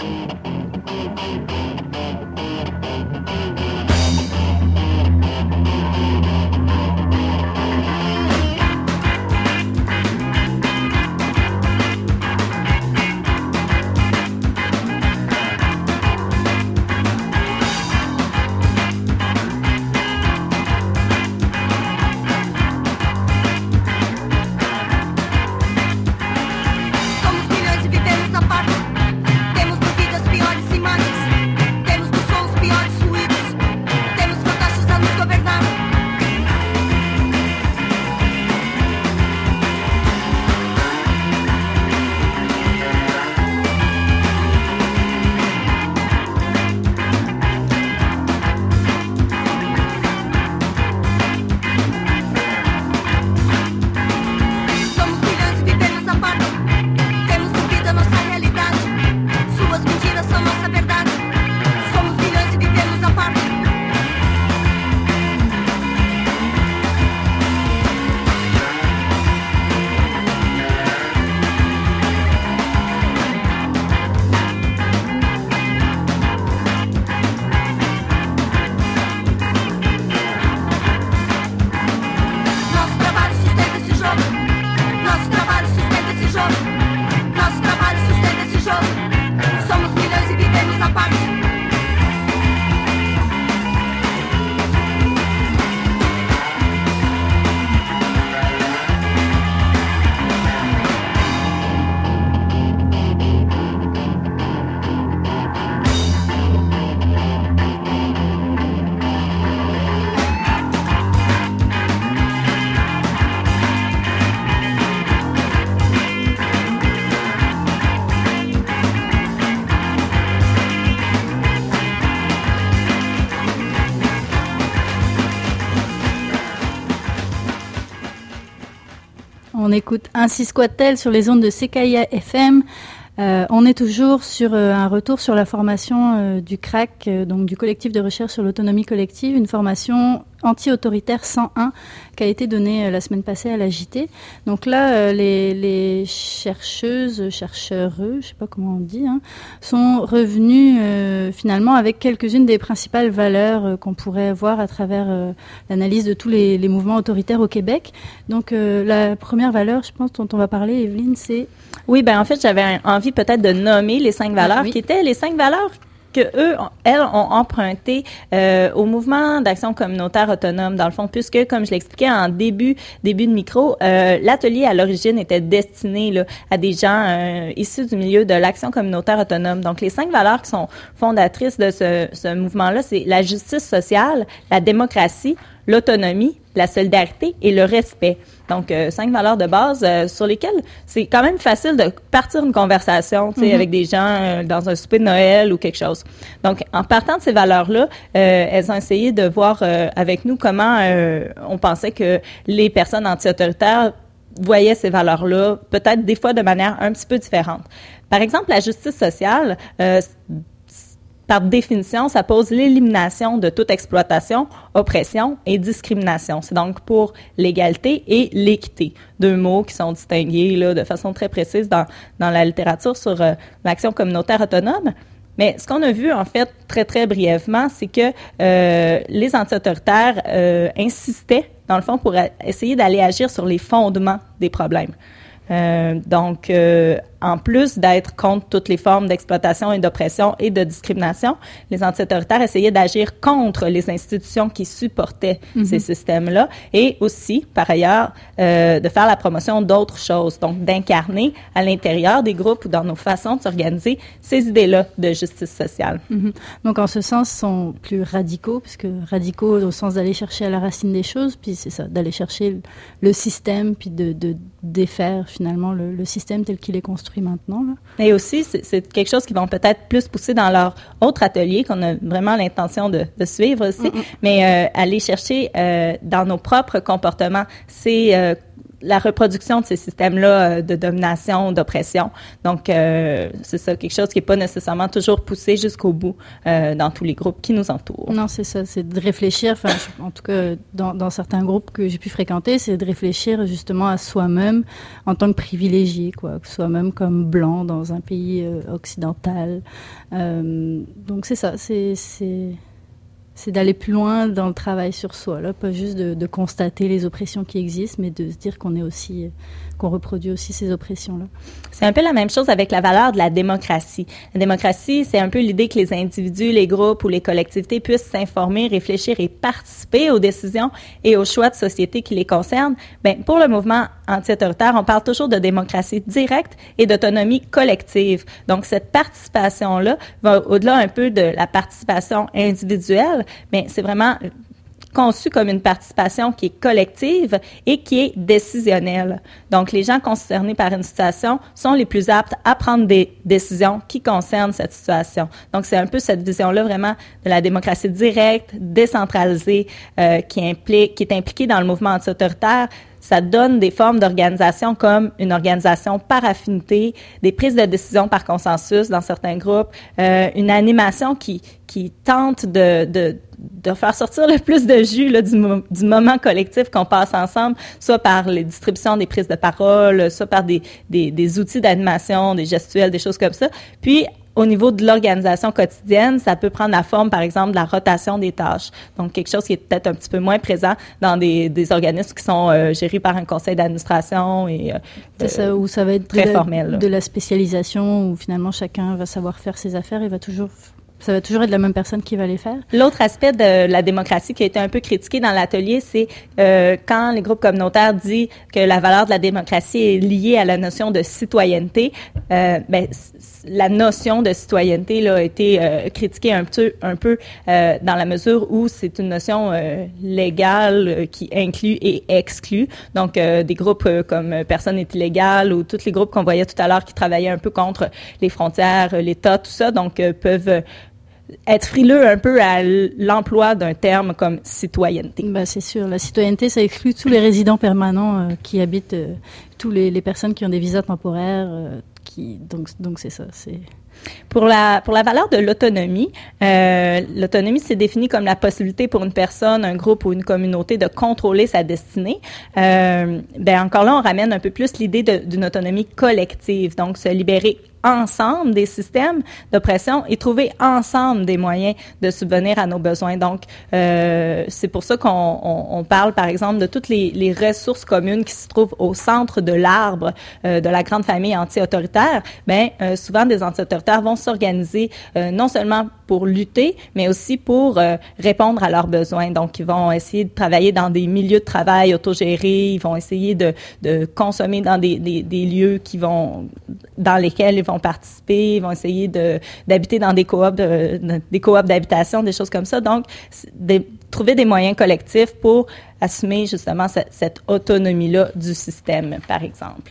B: On écoute Ainsi squat-elle sur les ondes de C K I A F M. Euh, on est toujours sur euh, un retour sur la formation euh, du C R A C, euh, donc du collectif de recherche sur l'autonomie collective, une formation anti-autoritaire cent un qui a été donnée euh, la semaine passée à la J T. Donc là, euh, les, les chercheuses, chercheurs, je sais pas comment on dit, hein, sont revenus euh, finalement avec quelques-unes des principales valeurs euh, qu'on pourrait voir à travers euh, l'analyse de tous les, les mouvements autoritaires au Québec. Donc euh, la première valeur, je pense, dont on va parler, Evelyne, c'est...
D: Oui, ben en fait, j'avais envie peut-être de nommer les cinq valeurs,
B: ah, oui.
D: qui étaient les cinq valeurs que eux, elles, ont emprunté euh, au mouvement d'action communautaire autonome, dans le fond, puisque, comme je l'expliquais en début début de micro, euh, l'atelier à l'origine était destiné là, à des gens euh, issus du milieu de l'action communautaire autonome. Donc, les cinq valeurs qui sont fondatrices de ce, ce mouvement-là, c'est la justice sociale, la démocratie, l'autonomie, la solidarité et le respect. Donc, euh, cinq valeurs de base euh, sur lesquelles c'est quand même facile de partir une conversation, tu sais, mm-hmm. avec des gens euh, dans un souper de Noël ou quelque chose. Donc, en partant de ces valeurs-là, euh, elles ont essayé de voir euh, avec nous comment euh, on pensait que les personnes anti-autoritaires voyaient ces valeurs-là, peut-être des fois de manière un petit peu différente. Par exemple, la justice sociale, euh, par définition, ça pose l'élimination de toute exploitation, oppression et discrimination. C'est donc pour l'égalité et l'équité. Deux mots qui sont distingués là, de façon très précise dans, dans la littérature sur euh, l'action communautaire autonome. Mais ce qu'on a vu, en fait, très, très brièvement, c'est que euh, les anti-autoritaires euh, insistaient, dans le fond, pour a- essayer d'aller agir sur les fondements des problèmes. Euh, donc, euh, en plus d'être contre toutes les formes d'exploitation et d'oppression et de discrimination, les anti-autoritaires essayaient d'agir contre les institutions qui supportaient mm-hmm. ces systèmes-là et aussi, par ailleurs, euh, de faire la promotion d'autres choses, donc d'incarner à l'intérieur des groupes ou dans nos façons de s'organiser ces idées-là de justice sociale.
B: Mm-hmm. Donc, en ce sens, ils sont plus radicaux, puisque radicaux au sens d'aller chercher à la racine des choses, puis c'est ça, d'aller chercher le système, puis de, de défaire finalement le, le système tel qu'il est construit maintenant. Là.
D: Et aussi, c'est, c'est quelque chose qu'ils vont peut-être plus pousser dans leur autre atelier qu'on a vraiment l'intention de, de suivre aussi, mm-hmm. mais euh, aller chercher euh, dans nos propres comportements, c'est euh, la reproduction de ces systèmes-là de domination, d'oppression. Donc, euh, c'est ça, quelque chose qui n'est pas nécessairement toujours poussé jusqu'au bout euh, dans tous les groupes qui nous entourent.
B: Non, c'est ça, c'est de réfléchir, enfin, en tout cas, dans, dans certains groupes que j'ai pu fréquenter, c'est de réfléchir justement à soi-même en tant que privilégié, quoi, soi-même comme blanc dans un pays euh, occidental. Euh, donc, c'est ça, c'est... c'est... c'est d'aller plus loin dans le travail sur soi, là, pas juste de, de constater les oppressions qui existent, mais de se dire qu'on est aussi, qu'on reproduit aussi ces oppressions-là.
D: C'est un peu la même chose avec la valeur de la démocratie. La démocratie, c'est un peu l'idée que les individus, les groupes ou les collectivités puissent s'informer, réfléchir et participer aux décisions et aux choix de société qui les concernent. Ben, pour le mouvement anti-autoritaire, on parle toujours de démocratie directe et d'autonomie collective. Donc, cette participation-là va au-delà un peu de la participation individuelle, mais c'est vraiment conçu comme une participation qui est collective et qui est décisionnelle. Donc, les gens concernés par une situation sont les plus aptes à prendre des décisions qui concernent cette situation. Donc, c'est un peu cette vision-là vraiment de la démocratie directe, décentralisée, euh, qui implique, qui est impliquée dans le mouvement anti-autoritaire. Ça donne des formes d'organisation comme une organisation par affinité, des prises de décision par consensus dans certains groupes, euh, une animation qui qui tente de, de de faire sortir le plus de jus là, du, mo- du moment collectif qu'on passe ensemble, soit par les distributions des prises de parole, soit par des, des, des outils d'animation, des gestuels, des choses comme ça. Puis, au niveau de l'organisation quotidienne, ça peut prendre la forme, par exemple, de la rotation des tâches. Donc, quelque chose qui est peut-être un petit peu moins présent dans des, des organismes qui sont euh, gérés par un conseil d'administration et euh,
B: c'est ça, où ça va être
D: très
B: de la,
D: formel.
B: De la spécialisation, où finalement chacun va savoir faire ses affaires et va toujours... Ça va toujours être la même personne qui va les faire.
D: L'autre aspect de la démocratie qui a été un peu critiqué dans l'atelier, c'est euh, quand les groupes communautaires disent que la valeur de la démocratie est liée à la notion de citoyenneté. Euh, ben, la notion de citoyenneté là, a été euh, critiquée un peu, un peu euh, dans la mesure où c'est une notion euh, légale euh, qui inclut et exclut. Donc, euh, des groupes euh, comme Personne n'est illégal ou tous les groupes qu'on voyait tout à l'heure qui travaillaient un peu contre les frontières, l'État, tout ça, donc euh, peuvent être frileux un peu à l'emploi d'un terme comme citoyenneté.
B: Ben, c'est sûr. La citoyenneté, ça exclut tous les résidents permanents euh, qui habitent, euh, tous les, les personnes qui ont des visas temporaires. Euh, qui, donc, donc, c'est ça. C'est...
D: Pour la, pour la valeur de l'autonomie, euh, l'autonomie, c'est défini comme la possibilité pour une personne, un groupe ou une communauté de contrôler sa destinée. Euh, ben encore là, on ramène un peu plus l'idée de, d'une autonomie collective, donc se libérer ensemble des systèmes d'oppression et trouver ensemble des moyens de subvenir à nos besoins. Donc, euh, c'est pour ça qu'on on, on parle, par exemple, de toutes les, les ressources communes qui se trouvent au centre de l'arbre euh, de la grande famille anti-autoritaire. Ben, euh, souvent, des anti-autoritaires vont s'organiser euh, non seulement pour lutter, mais aussi pour euh, répondre à leurs besoins. Donc, ils vont essayer de travailler dans des milieux de travail autogérés, ils vont essayer de, de consommer dans des, des, des lieux qui vont, dans lesquels ils vont participer, ils vont essayer de, d'habiter dans des coops, de, des coops d'habitation, des choses comme ça. Donc, des, trouver des moyens collectifs pour assumer justement cette, cette autonomie-là du système, par exemple.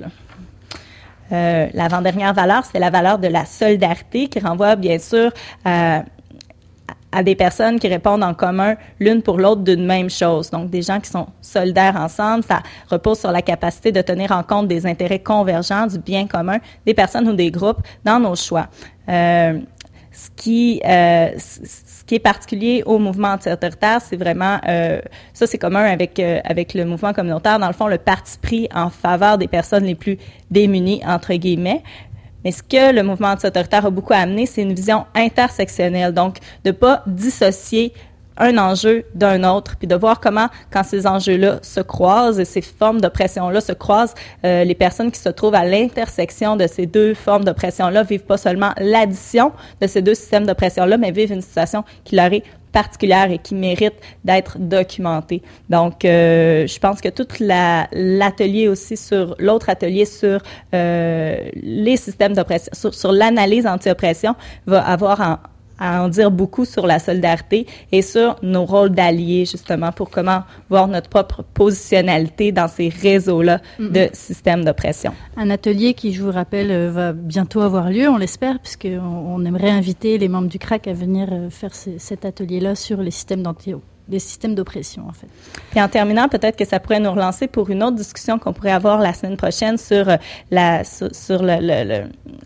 D: Euh, l'avant-dernière valeur, c'est la valeur de la solidarité qui renvoie bien sûr à, à des personnes qui répondent en commun l'une pour l'autre d'une même chose. Donc, des gens qui sont solidaires ensemble, ça repose sur la capacité de tenir en compte des intérêts convergents, du bien commun des personnes ou des groupes dans nos choix. Euh, ce qui, euh, ce qui est particulier au mouvement anti-autoritaire, c'est vraiment, euh, ça c'est commun avec euh, avec le mouvement communautaire, dans le fond, le parti pris en faveur des personnes les plus démunies, entre guillemets. Mais ce que le mouvement anti-autoritaire a beaucoup amené, c'est une vision intersectionnelle, donc de pas dissocier un enjeu d'un autre, puis de voir comment, quand ces enjeux-là se croisent et ces formes d'oppression-là se croisent, euh, les personnes qui se trouvent à l'intersection de ces deux formes d'oppression-là vivent pas seulement l'addition de ces deux systèmes d'oppression-là, mais vivent une situation qui leur est particulière et qui mérite d'être documentée. Donc, euh, je pense que tout la, l'atelier aussi sur, l'autre atelier sur euh, les systèmes d'oppression, sur, sur l'analyse anti-oppression va avoir en à en dire beaucoup sur la solidarité et sur nos rôles d'alliés, justement, pour comment voir notre propre positionnalité dans ces réseaux-là mm-hmm. de systèmes d'oppression.
B: Un atelier qui, je vous rappelle, va bientôt avoir lieu, on l'espère, puisqu'on on aimerait inviter les membres du C R A C à venir faire ce, cet atelier-là sur les systèmes d'anti des systèmes d'oppression, en fait.
D: Puis en terminant, peut-être que ça pourrait nous relancer pour une autre discussion qu'on pourrait avoir la semaine prochaine sur la sur, sur le, le, le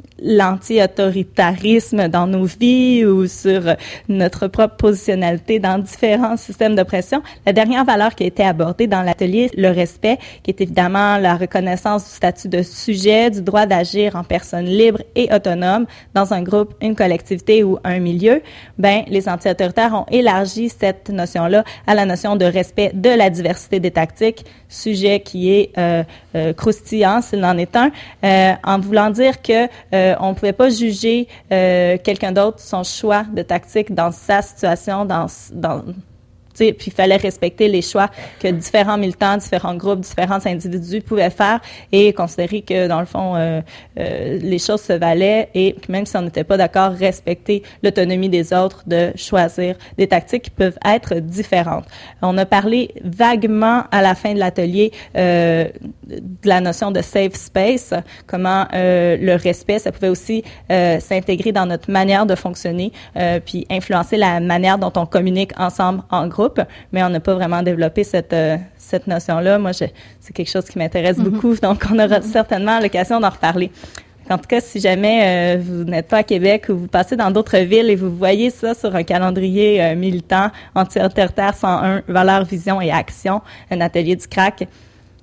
D: l'anti-autoritarisme dans nos vies ou sur notre propre positionnalité dans différents systèmes d'oppression. La dernière valeur qui a été abordée dans l'atelier, le respect, qui est évidemment la reconnaissance du statut de sujet, du droit d'agir en personne libre et autonome dans un groupe, une collectivité ou un milieu. Ben, les anti-autoritaires ont élargi cette notion-là à la notion de respect de la diversité des tactiques, sujet qui est euh, euh, croustillant s'il en est un, euh, en voulant dire que euh, on ne pouvait pas juger euh, quelqu'un d'autre son choix de tactique dans sa situation, dans, dans puis il fallait respecter les choix que différents militants, différents groupes, différents individus pouvaient faire et considérer que, dans le fond, euh, euh, les choses se valaient et même si on n'était pas d'accord, respecter l'autonomie des autres de choisir des tactiques qui peuvent être différentes. On a parlé vaguement à la fin de l'atelier euh, de la notion de safe space, comment euh, le respect, ça pouvait aussi euh, s'intégrer dans notre manière de fonctionner euh, puis influencer la manière dont on communique ensemble en groupe. Mais on n'a pas vraiment développé cette euh, cette notion-là. Moi, je, c'est quelque chose qui m'intéresse mm-hmm. beaucoup, donc on aura mm-hmm. certainement l'occasion d'en reparler. En tout cas, si jamais euh, vous n'êtes pas à Québec ou vous passez dans d'autres villes et vous voyez ça sur un calendrier euh, militant, anti-autoritaire cent un, valeurs, vision et action, un atelier du C R A C,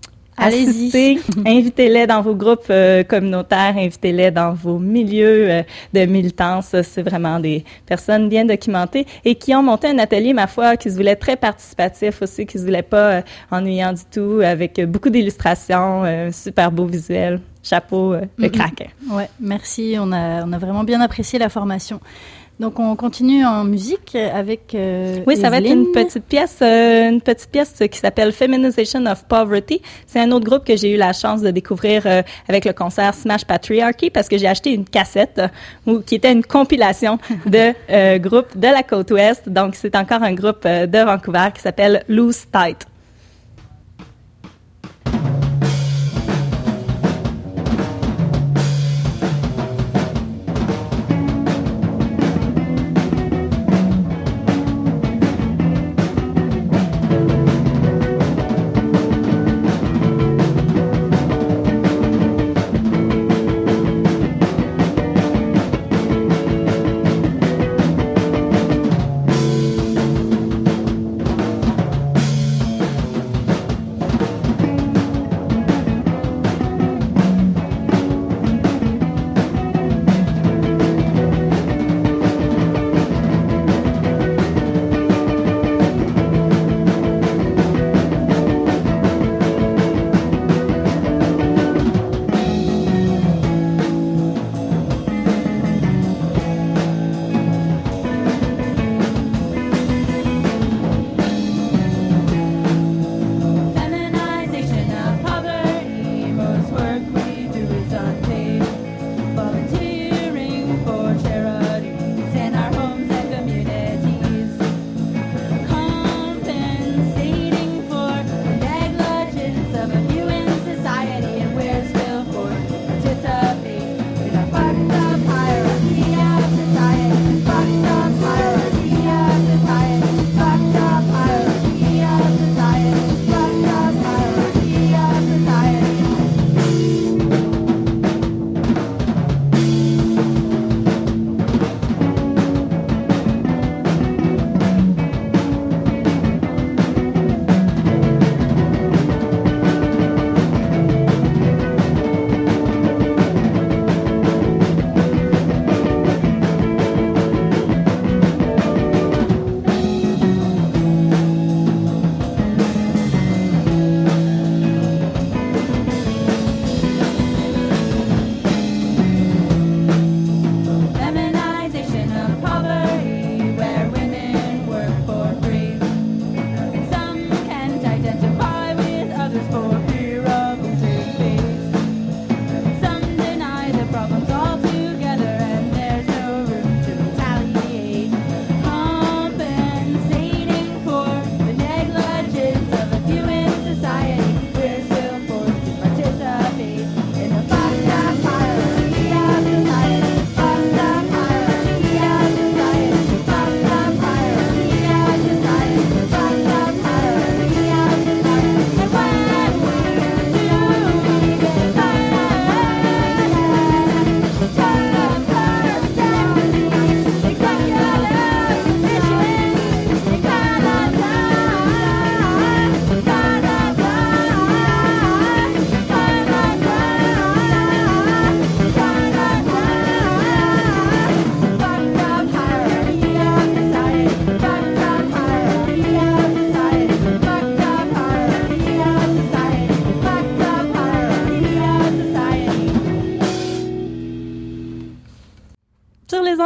D: assistez, invitez-les dans vos groupes euh, communautaires, invitez-les dans vos milieux euh, de militance. C'est vraiment des personnes bien documentées et qui ont monté un atelier, ma foi, qui se voulait très participatif aussi, qui se voulait pas euh, ennuyant du tout, avec beaucoup d'illustrations, euh, super beau visuel. Chapeau, euh, le mm-hmm. C R A C.
B: Ouais, merci. On a, on a vraiment bien apprécié la formation. Donc, on continue en musique avec euh,
D: Oui, ça
B: Evelyne.
D: va être une petite pièce, euh, une petite pièce qui s'appelle Feminization of Poverty. C'est un autre groupe que j'ai eu la chance de découvrir euh, avec le concert Smash Patriarchy parce que j'ai acheté une cassette euh, qui était une compilation de euh, groupes de la côte ouest. Donc, c'est encore un groupe euh, de Vancouver qui s'appelle Loose Tight.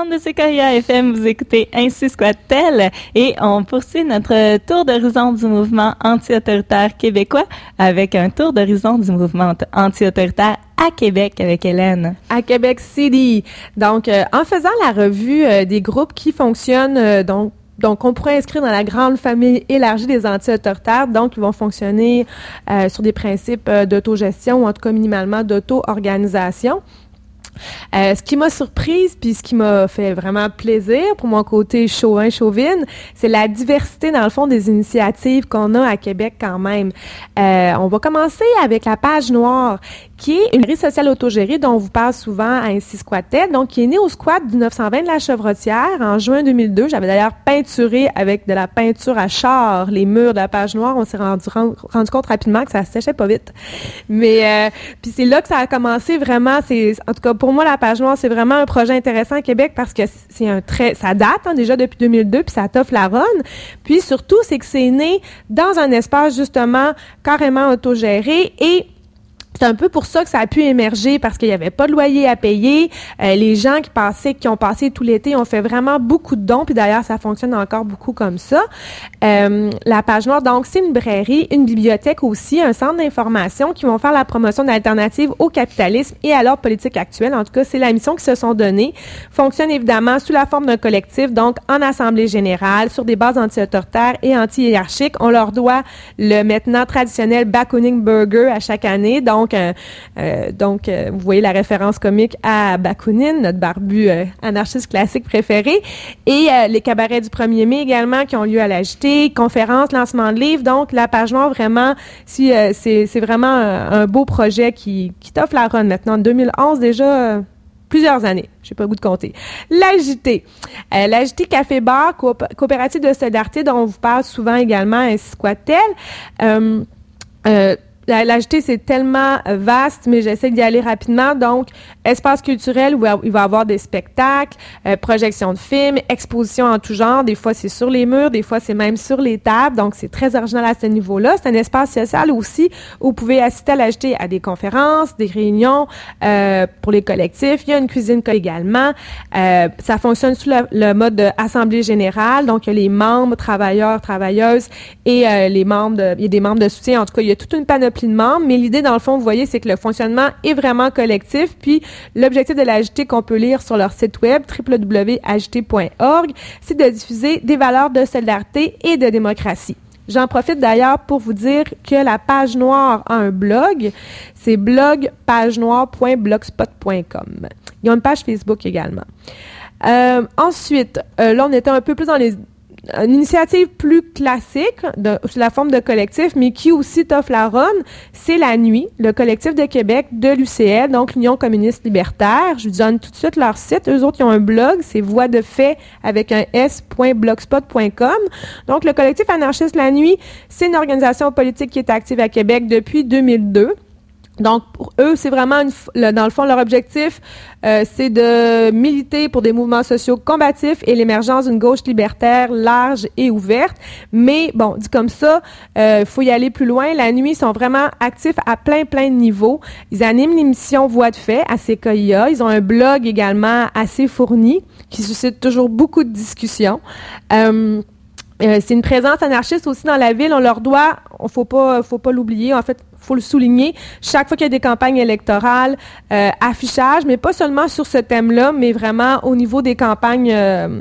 D: ondes de Sequoia F M, vous écoutez Ainsi Squat-elle et on poursuit notre tour d'horizon du mouvement anti-autoritaire québécois avec un tour d'horizon du mouvement anti-autoritaire à Québec avec Hélène.
A: À Québec City. Donc, euh, en faisant la revue euh, des groupes qui fonctionnent, euh, donc, Donc, on pourrait inscrire dans la grande famille élargie des anti-autoritaires. Donc, ils vont fonctionner euh, sur des principes euh, d'autogestion ou en tout cas minimalement d'auto-organisation. Euh, ce qui m'a surprise, puis ce qui m'a fait vraiment plaisir pour mon côté chauvin, chauvine, c'est la diversité, dans le fond, des initiatives qu'on a à Québec quand même. Euh, on va commencer avec la Page Noire, qui est une mairie sociale autogérée dont on vous parle souvent à Ainsi Squat-elle, donc qui est née au squat du neuf cent vingt de la Chevrotière en juin deux mille deux. J'avais d'ailleurs peinturé avec de la peinture à char les murs de la Page Noire. On s'est rendu, rendu compte rapidement que ça se séchait pas vite. Mais euh, puis c'est là que ça a commencé vraiment. C'est en tout cas pour moi la Page Noire, c'est vraiment un projet intéressant à Québec parce que c'est un très, ça date hein, déjà depuis deux mille deux puis ça t'offre la run. Puis surtout c'est que c'est né dans un espace justement carrément autogéré et c'est un peu pour ça que ça a pu émerger parce qu'il n'y avait pas de loyer à payer. Euh, les gens qui passaient, qui ont passé tout l'été ont fait vraiment beaucoup de dons. Puis d'ailleurs, ça fonctionne encore beaucoup comme ça. Euh, la Page Noire, donc, c'est une librairie, une bibliothèque aussi, un centre d'information qui vont faire la promotion d'alternatives au capitalisme et à l'ordre politique actuel. En tout cas, c'est la mission qu'ils se sont donnée. Fonctionne évidemment sous la forme d'un collectif, donc en assemblée générale, sur des bases anti-autoritaires et anti-hiérarchiques. On leur doit le maintenant traditionnel Bakunin Burger à chaque année. Donc, Donc, euh, euh, donc euh, vous voyez la référence comique à Bakounine, notre barbu euh, anarchiste classique préféré, et euh, les cabarets du premier mai également qui ont lieu à l'A J T, conférences, lancement de livres. Donc, la Page Noire, vraiment, si, euh, c'est, c'est vraiment un, un beau projet qui, qui t'offre la run maintenant. En deux mille onze, déjà... Euh, plusieurs années, j'ai pas le goût de compter. L'A J T. Euh, L'A J T Café Bar, coop- coopérative de solidarité dont on vous parle souvent également, Ainsi Squat-elle. Euh, euh, L'A J T, c'est tellement vaste, mais j'essaie d'y aller rapidement. Donc, espace culturel où il va y avoir des spectacles, euh, projections de films, expositions en tout genre. Des fois, c'est sur les murs, des fois, c'est même sur les tables. Donc, c'est très original à ce niveau-là. C'est un espace social aussi où vous pouvez assister à l'A J T à des conférences, des réunions euh, pour les collectifs. Il y a une cuisine également. Euh, ça fonctionne sous le, le mode de assemblée générale. Donc, il y a les membres, travailleurs, travailleuses et euh, les membres, de, il y a des membres de soutien. En tout cas, il y a toute une panoplie de membres, mais l'idée, dans le fond, vous voyez, c'est que le fonctionnement est vraiment collectif, puis l'objectif de l'A J T qu'on peut lire sur leur site web, w w w point a j t point org, c'est de diffuser des valeurs de solidarité et de démocratie. J'en profite d'ailleurs pour vous dire que la Page Noire a un blog, c'est blog page noire point blogspot point com. Ils ont une page Facebook également. Euh, ensuite, euh, là, on était un peu plus dans les une initiative plus classique, de, sous la forme de collectif, mais qui aussi t'offre la run, c'est La Nuit, le collectif de Québec de l'U C L, donc l'Union communiste libertaire. Je vous donne tout de suite leur site. Eux autres, ils ont un blog, c'est voix de fait avec un s.blogspot point com. Donc, le collectif anarchiste La Nuit, c'est une organisation politique qui est active à Québec depuis deux mille deux. Donc, pour eux, c'est vraiment, une, le, dans le fond, leur objectif, euh, c'est de militer pour des mouvements sociaux combatifs et l'émergence d'une gauche libertaire large et ouverte. Mais, bon, dit comme ça, il euh, faut y aller plus loin. La Nuit, ils sont vraiment actifs à plein, plein de niveaux. Ils animent l'émission Voix de fait à C K I A. Ils ont un blog également assez fourni qui suscite toujours beaucoup de discussions. Euh, Euh, c'est une présence anarchiste aussi dans la ville. On leur doit, on faut pas, faut pas l'oublier. En fait, faut le souligner. Chaque fois qu'il y a des campagnes électorales, euh, affichage, mais pas seulement sur ce thème-là, mais vraiment au niveau des campagnes euh,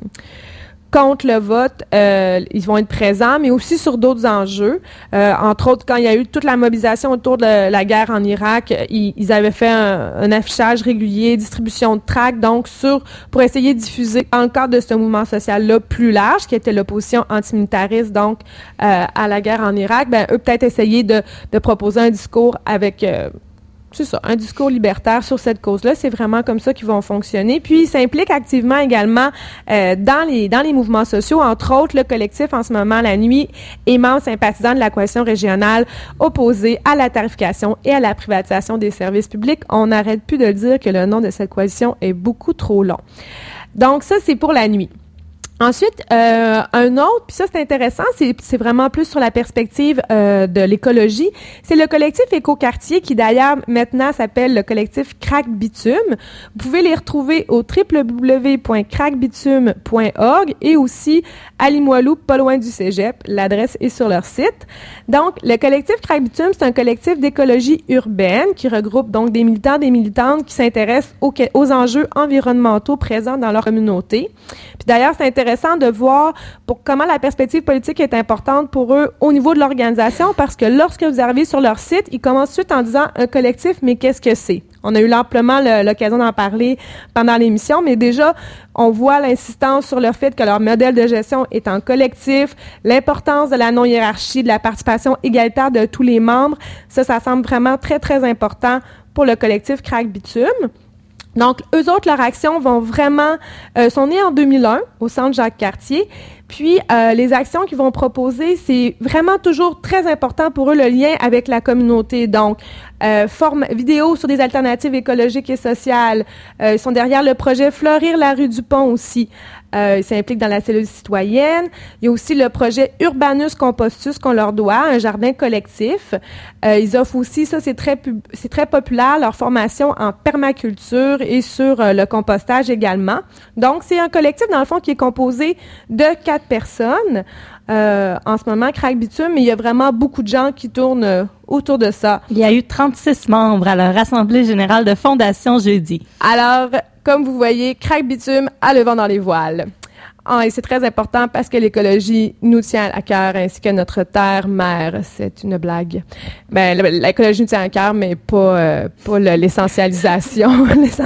A: contre le vote, euh, ils vont être présents, mais aussi sur d'autres enjeux. Euh, entre autres, quand il y a eu toute la mobilisation autour de la guerre en Irak, ils, ils avaient fait un, un affichage régulier, distribution de tracts, donc sur pour essayer de diffuser dans le cadre de ce mouvement social-là plus large, qui était l'opposition antimilitariste, donc euh, à la guerre en Irak. Ben eux peut-être essayer de, de proposer un discours avec euh, c'est ça, un discours libertaire sur cette cause-là. C'est vraiment comme ça qu'ils vont fonctionner. Puis, ils s'impliquent activement également euh, dans les dans les mouvements sociaux. Entre autres, le collectif, en ce moment, La Nuit, est membre sympathisant de la coalition régionale opposée à la tarification et à la privatisation des services publics. On n'arrête plus de dire que le nom de cette coalition est beaucoup trop long. Donc, ça, c'est pour La Nuit. Ensuite, euh, un autre, puis ça c'est intéressant, c'est, c'est vraiment plus sur la perspective euh, de l'écologie, c'est le collectif Écoquartier qui d'ailleurs maintenant s'appelle le collectif Crack Bitume. Vous pouvez les retrouver au w w w point crack bitume point org et aussi à Limoilou, pas loin du cégep. L'adresse est sur leur site. Donc, le collectif Crack Bitume, c'est un collectif d'écologie urbaine qui regroupe donc des militants, des militantes qui s'intéressent aux, aux enjeux environnementaux présents dans leur communauté. Puis d'ailleurs, c'est intéressant de voir pour comment la perspective politique est importante pour eux au niveau de l'organisation, parce que lorsque vous arrivez sur leur site, ils commencent tout de suite en disant un collectif, mais qu'est-ce que c'est? On a eu amplement le, l'occasion d'en parler pendant l'émission, mais déjà, on voit l'insistance sur le fait que leur modèle de gestion est en collectif, l'importance de la non-hiérarchie, de la participation égalitaire de tous les membres. Ça, ça semble vraiment très, très important pour le collectif Crack Bitume. Donc, eux autres, leurs actions vont vraiment, euh, sont nées en deux mille un au Centre Jacques-Cartier. Puis, euh, les actions qu'ils vont proposer, c'est vraiment toujours très important pour eux, le lien avec la communauté. Donc, euh, forme, vidéo sur des alternatives écologiques et sociales. Euh, ils sont derrière le projet Fleurir la rue du Pont aussi. Euh, ils s'impliquent dans la cellule citoyenne. Il y a aussi le projet Urbanus Compostus qu'on leur doit, un jardin collectif. Euh, ils offrent aussi, ça c'est très pub- c'est très populaire, leur formation en permaculture et sur euh, le compostage également. Donc, c'est un collectif, dans le fond, qui est composé de quatre personnes. Euh, en ce moment, Crack Bitume, mais il y a vraiment beaucoup de gens qui tournent euh, autour de ça.
D: Il y a eu trente-six membres à leur assemblée générale de fondation jeudi.
A: Alors, comme vous voyez, Crack Bitume a le vent dans les voiles. Ah, et c'est très important parce que l'écologie nous tient à cœur, ainsi que notre terre-mère. C'est une blague. Ben, l'écologie nous tient à cœur, mais pas, euh, pas le, l'essentialisation,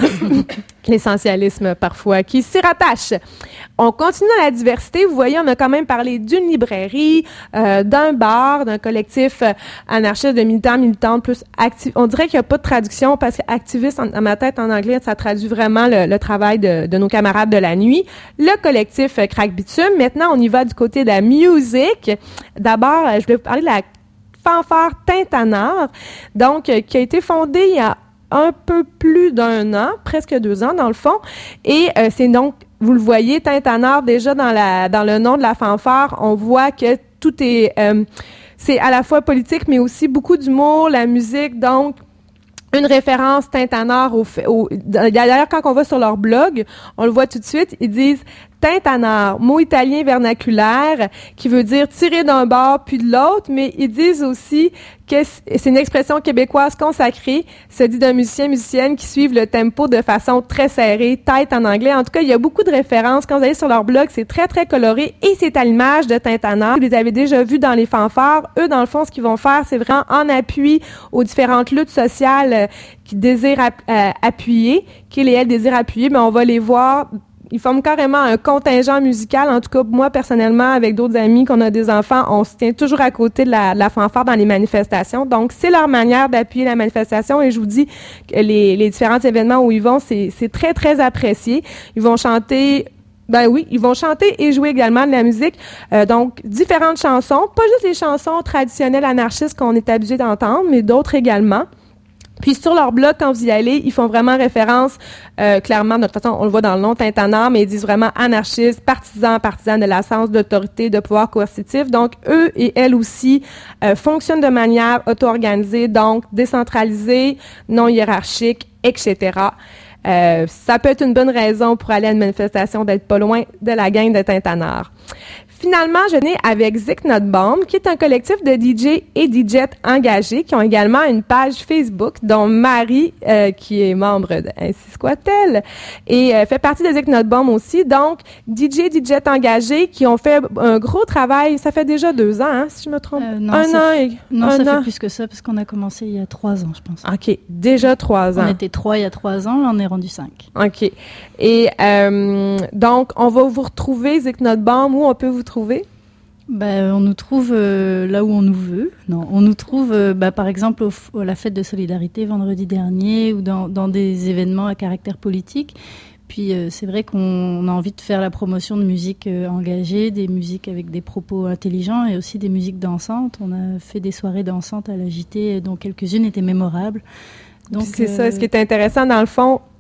A: l'essentialisme parfois qui s'y rattache. On continue dans la diversité. Vous voyez, on a quand même parlé d'une librairie, euh, d'un bar, d'un collectif euh, anarchiste de militants, militantes plus actifs. On dirait qu'il n'y a pas de traduction parce que activiste, en, dans ma tête, en anglais, ça traduit vraiment le, le travail de, de nos camarades de la nuit. Le collectif euh, Crack Bitume. Maintenant, on y va du côté de la musique. D'abord, euh, je voulais vous parler de la fanfare Tintanar, donc, euh, qui a été fondée il y a un peu plus d'un an, presque deux ans dans le fond, et euh, c'est donc, vous le voyez, Tintanar, déjà dans la dans le nom de la fanfare, on voit que tout est, euh, c'est à la fois politique, mais aussi beaucoup d'humour, la musique, donc une référence Tintanar au, au d'ailleurs quand on va sur leur blog, on le voit tout de suite, ils disent Tintanar, mot italien vernaculaire qui veut dire tirer d'un bord puis de l'autre, mais ils disent aussi que c'est une expression québécoise consacrée, se dit d'un musicien, musicienne qui suivent le tempo de façon très serrée, tight en anglais. En tout cas, il y a beaucoup de références. Quand vous allez sur leur blog, c'est très, très coloré et c'est à l'image de Tintanar. Vous les avez déjà vus dans les fanfares. Eux, dans le fond, ce qu'ils vont faire, c'est vraiment en appui aux différentes luttes sociales euh, qu'ils désirent app- euh, appuyer, qu'ils et elles désirent appuyer, mais on va les voir. Ils forment carrément un contingent musical. En tout cas, moi, personnellement, avec d'autres amis, qu'on a des enfants, on se tient toujours à côté de la, de la fanfare dans les manifestations. Donc, c'est leur manière d'appuyer la manifestation. Et je vous dis que les, les différents événements où ils vont, c'est, c'est très, très apprécié. Ils vont chanter... Ben oui, ils vont chanter et jouer également de la musique. Euh, donc, différentes chansons. Pas juste les chansons traditionnelles anarchistes qu'on est habitué d'entendre, mais d'autres également. Puis sur leur blog, quand vous y allez, ils font vraiment référence, euh, clairement, de toute façon, on le voit dans le nom Tintanar, mais ils disent vraiment anarchistes, partisans, partisans de l'absence d'autorité, de pouvoir coercitif. Donc, eux et elles aussi euh, fonctionnent de manière auto-organisée, donc décentralisée, non hiérarchique, et cetera. Euh, ça peut être une bonne raison pour aller à une manifestation d'être pas loin de la gang de Tintanar. Finalement, je venais avec Zik Not Bomb, qui est un collectif de D J et D J engagés qui ont également une page Facebook, dont Marie, euh, qui est membre de Ainsi Soit-elle, et euh, fait partie de Zik Not Bomb aussi. Donc, D J, D J engagés qui ont fait un gros travail. Ça fait déjà deux ans, hein, si je me trompe.
B: Euh, non,
A: un
B: ça
A: an
B: fait,
A: et
B: non,
A: un
B: ça
A: an.
B: fait plus que ça, parce qu'on a commencé il y a trois ans, je pense.
A: OK, déjà trois ans.
B: On était trois il y a trois ans, là, on est rendu cinq.
A: OK. Et euh, donc, on va vous retrouver, Zik Not Bomb, où on peut vous trouver?
B: Ben, on nous trouve euh, là où on nous veut. Non, on nous trouve, euh, bah, par exemple, au, à la fête de solidarité vendredi dernier ou dans, dans des événements à caractère politique. Puis euh, c'est vrai qu'on a envie de faire la promotion de musique euh, engagée, des musiques avec des propos intelligents et aussi des musiques dansantes. On a fait des soirées dansantes à la J T, dont quelques-unes étaient mémorables. Donc,
A: Puis c'est
B: euh,
A: ça, ce qui est intéressant dans le fond,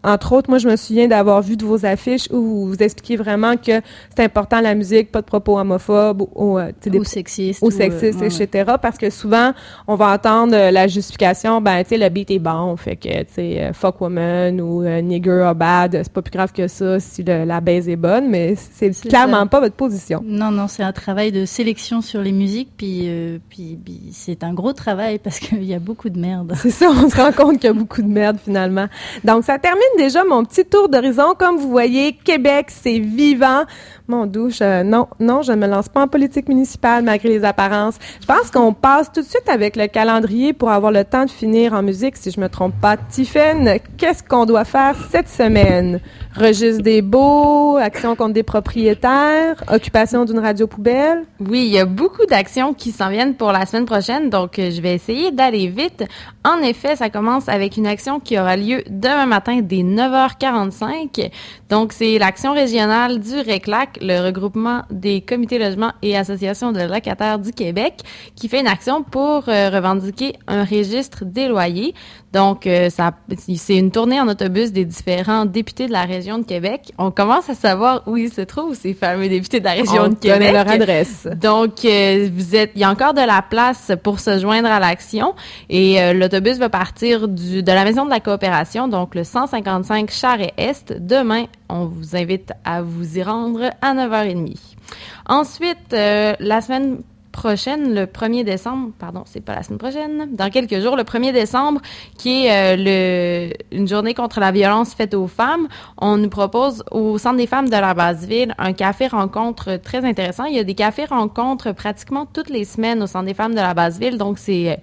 A: entre autres, moi, je me souviens d'avoir vu de vos affiches où vous, vous expliquez vraiment que c'est important la musique, pas de propos homophobes ou, ou, euh,
B: ou sexistes.
A: Ou sexistes, euh, et cetera. Ouais. Parce que souvent, on va entendre euh, la justification, ben, tu sais, le beat est bon, fait que, tu sais, euh, fuck woman ou euh, nigger or bad, c'est pas plus grave que ça si le, la baise est bonne, mais c'est, c'est clairement ça. Pas votre position.
B: Non, non, c'est un travail de sélection sur les musiques, puis, euh, puis, puis c'est un gros travail parce qu'il y a beaucoup de merde.
A: C'est ça, on se rend compte qu'il y a beaucoup de merde finalement. Donc, ça termine déjà mon petit tour d'horizon. Comme vous voyez, Québec, c'est vivant. Mon douche, euh, non, non, je ne me lance pas en politique municipale malgré les apparences. Je pense qu'on passe tout de suite avec le calendrier pour avoir le temps de finir en musique, si je me trompe pas. Tiffaine, qu'est-ce qu'on doit faire cette semaine? Registre des baux, action contre des propriétaires, occupation d'une radio poubelle?
C: Oui, il y a beaucoup d'actions qui s'en viennent pour la semaine prochaine, donc je vais essayer d'aller vite. En effet, ça commence avec une action qui aura lieu demain matin dès neuf heures quarante-cinq. Donc, c'est l'action régionale du RECLAC, le regroupement des comités logements et associations de locataires du Québec, qui fait une action pour euh, revendiquer un registre des loyers. Donc, euh, ça, c'est une tournée en autobus des différents députés de la région de Québec. On commence à savoir où ils se trouvent, ces fameux députés de la région
A: On
C: de Québec.
A: On leur adresse.
C: Donc, euh, vous êtes, il y a encore de la place pour se joindre à l'action. Et euh, l'autobus va partir du de la Maison de la Coopération, donc le cent cinquante-cinq Charest-Est. Demain, on vous invite à vous y rendre à neuf heures trente. Ensuite, euh, la semaine prochaine, le premier décembre, pardon, c'est pas la semaine prochaine, dans quelques jours, le premier décembre, qui est euh, le, une journée contre la violence faite aux femmes, on nous propose au Centre des femmes de la Basse-Ville un café-rencontre très intéressant. Il y a des cafés-rencontres pratiquement toutes les semaines au Centre des femmes de la Basse-Ville, donc c'est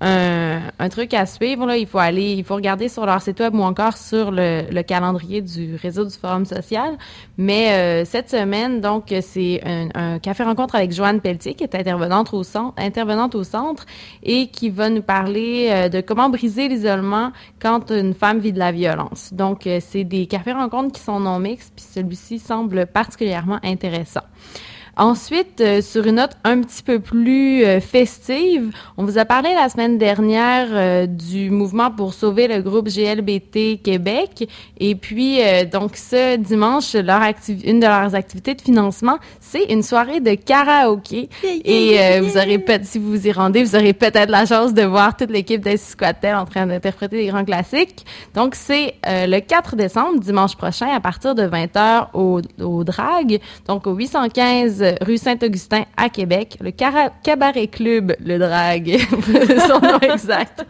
C: un, un truc à suivre. Là, il faut aller, il faut regarder sur leur site web ou encore sur le, le calendrier du réseau du Forum social. Mais euh, cette semaine, donc, c'est un, un café-rencontre avec Joanne Pelletier, qui est intervenante au centre, intervenante au centre et qui va nous parler euh, de comment briser l'isolement quand une femme vit de la violence. Donc, euh, c'est des cafés-rencontres qui sont non mixtes, puis celui-ci semble particulièrement intéressant. Ensuite, euh, sur une note un petit peu plus euh, festive, on vous a parlé la semaine dernière euh, du mouvement pour sauver le groupe G L B T Québec. Et puis, euh, donc, ce dimanche, leur activ- une de leurs activités de financement, c'est une soirée de karaoké. Et euh, vous aurez peut-être, si vous vous y rendez, vous aurez peut-être la chance de voir toute l'équipe d'Esquatel en train d'interpréter des grands classiques. Donc, c'est euh, le quatre décembre, dimanche prochain, à partir de vingt heures au, au Drag, donc au huit cent quinze rue Saint-Augustin à Québec, le cara- Cabaret Club, le Drag, son nom exact.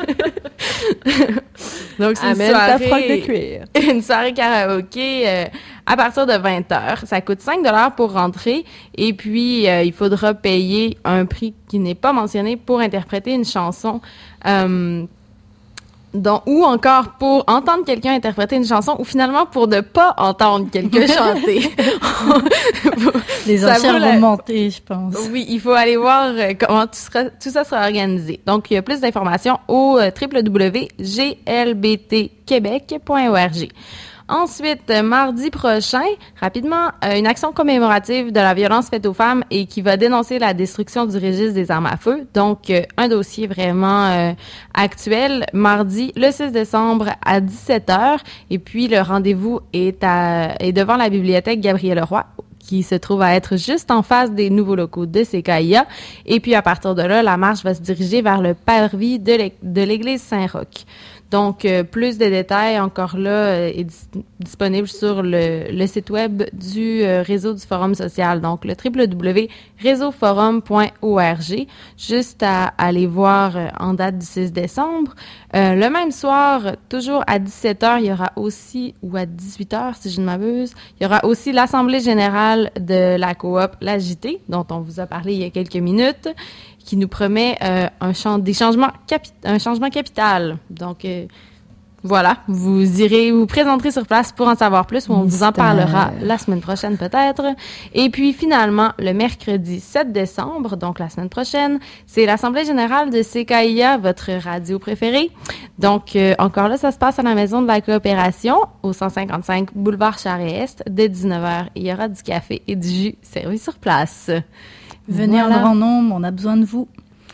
C: Donc, c'est
A: Amène
C: une soirée,
A: ta froc de cuir.
C: une soirée karaoké euh, à partir de vingt heures. Ça coûte cinq dollars pour rentrer et puis euh, il faudra payer un prix qui n'est pas mentionné pour interpréter une chanson euh, Donc, ou encore pour entendre quelqu'un interpréter une chanson, ou finalement pour ne pas entendre quelqu'un chanter.
B: Les enchères vont monter, je pense.
C: Oui, il faut aller voir euh, comment tout, sera, tout ça sera organisé. Donc, il y a plus d'informations au euh, w w w point g l b t québec point org. Ensuite, mardi prochain, rapidement, euh, une action commémorative de la violence faite aux femmes et qui va dénoncer la destruction du registre des armes à feu. Donc, euh, un dossier vraiment euh, actuel. Mardi, le six décembre à dix-sept heures. Et puis, le rendez-vous est, à, est devant la bibliothèque Gabriel-Leroy, qui se trouve à être juste en face des nouveaux locaux de C K I A. Et puis, à partir de là, la marche va se diriger vers le parvis de, l'é- de l'église Saint-Roch. Donc, euh, plus de détails encore là euh, est dis- disponible sur le, le site web du euh, réseau du Forum social, donc le w w w point réseau forum point org. Juste à, à aller voir euh, en date du six décembre. Euh, le même soir, toujours à dix-sept heures, il y aura aussi, ou à dix-huit heures si je ne m'abuse, il y aura aussi l'Assemblée générale de la coop La J T, dont on vous a parlé il y a quelques minutes, qui nous promet euh, un champ, des changements capi- un changement capital. Donc, euh, voilà, vous irez, vous présenterez sur place pour en savoir plus, ou on vous en parlera la semaine prochaine peut-être. Et puis, finalement, le mercredi sept décembre, donc la semaine prochaine, c'est l'Assemblée générale de C K I A, votre radio préférée. Donc, euh, encore là, ça se passe à la Maison de la Coopération, au cent cinquante-cinq boulevard Charest, dès dix-neuf heures. Il y aura du café et du jus servis sur place.
B: Venez
C: Voilà.
B: en grand nombre, on a besoin de vous.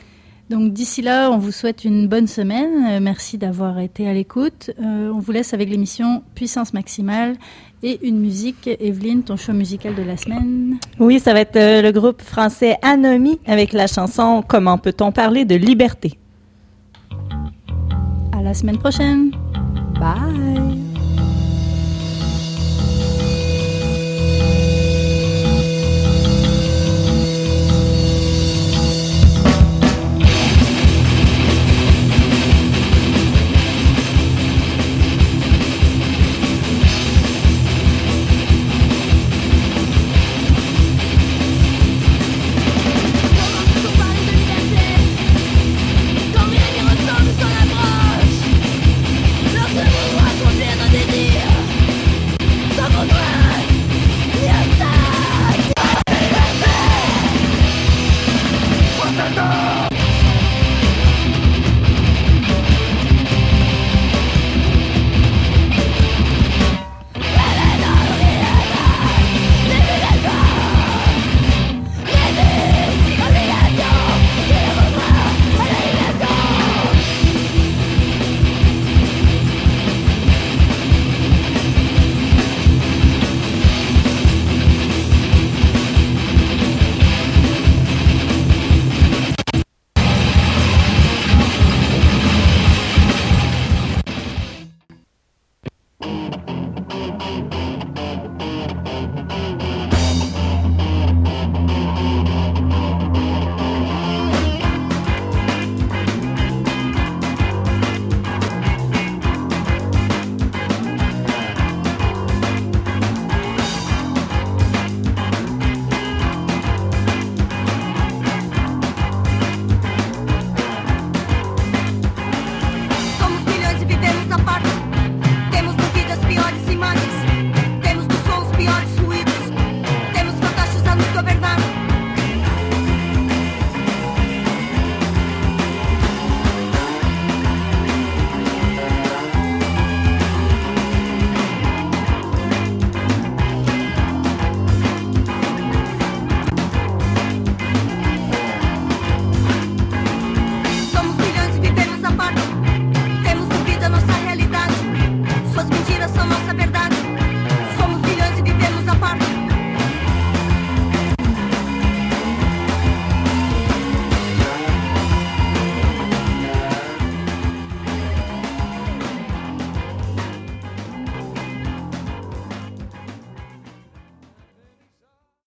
B: Donc d'ici là, on vous souhaite une bonne semaine. Euh, merci d'avoir été à l'écoute. Euh, on vous laisse avec l'émission Puissance Maximale et une musique. Evelyne, ton choix musical de la semaine?
D: Oui, ça va être euh, le groupe français Anomie avec la chanson « Comment peut-on parler de liberté ».
B: À la semaine prochaine.
A: Bye!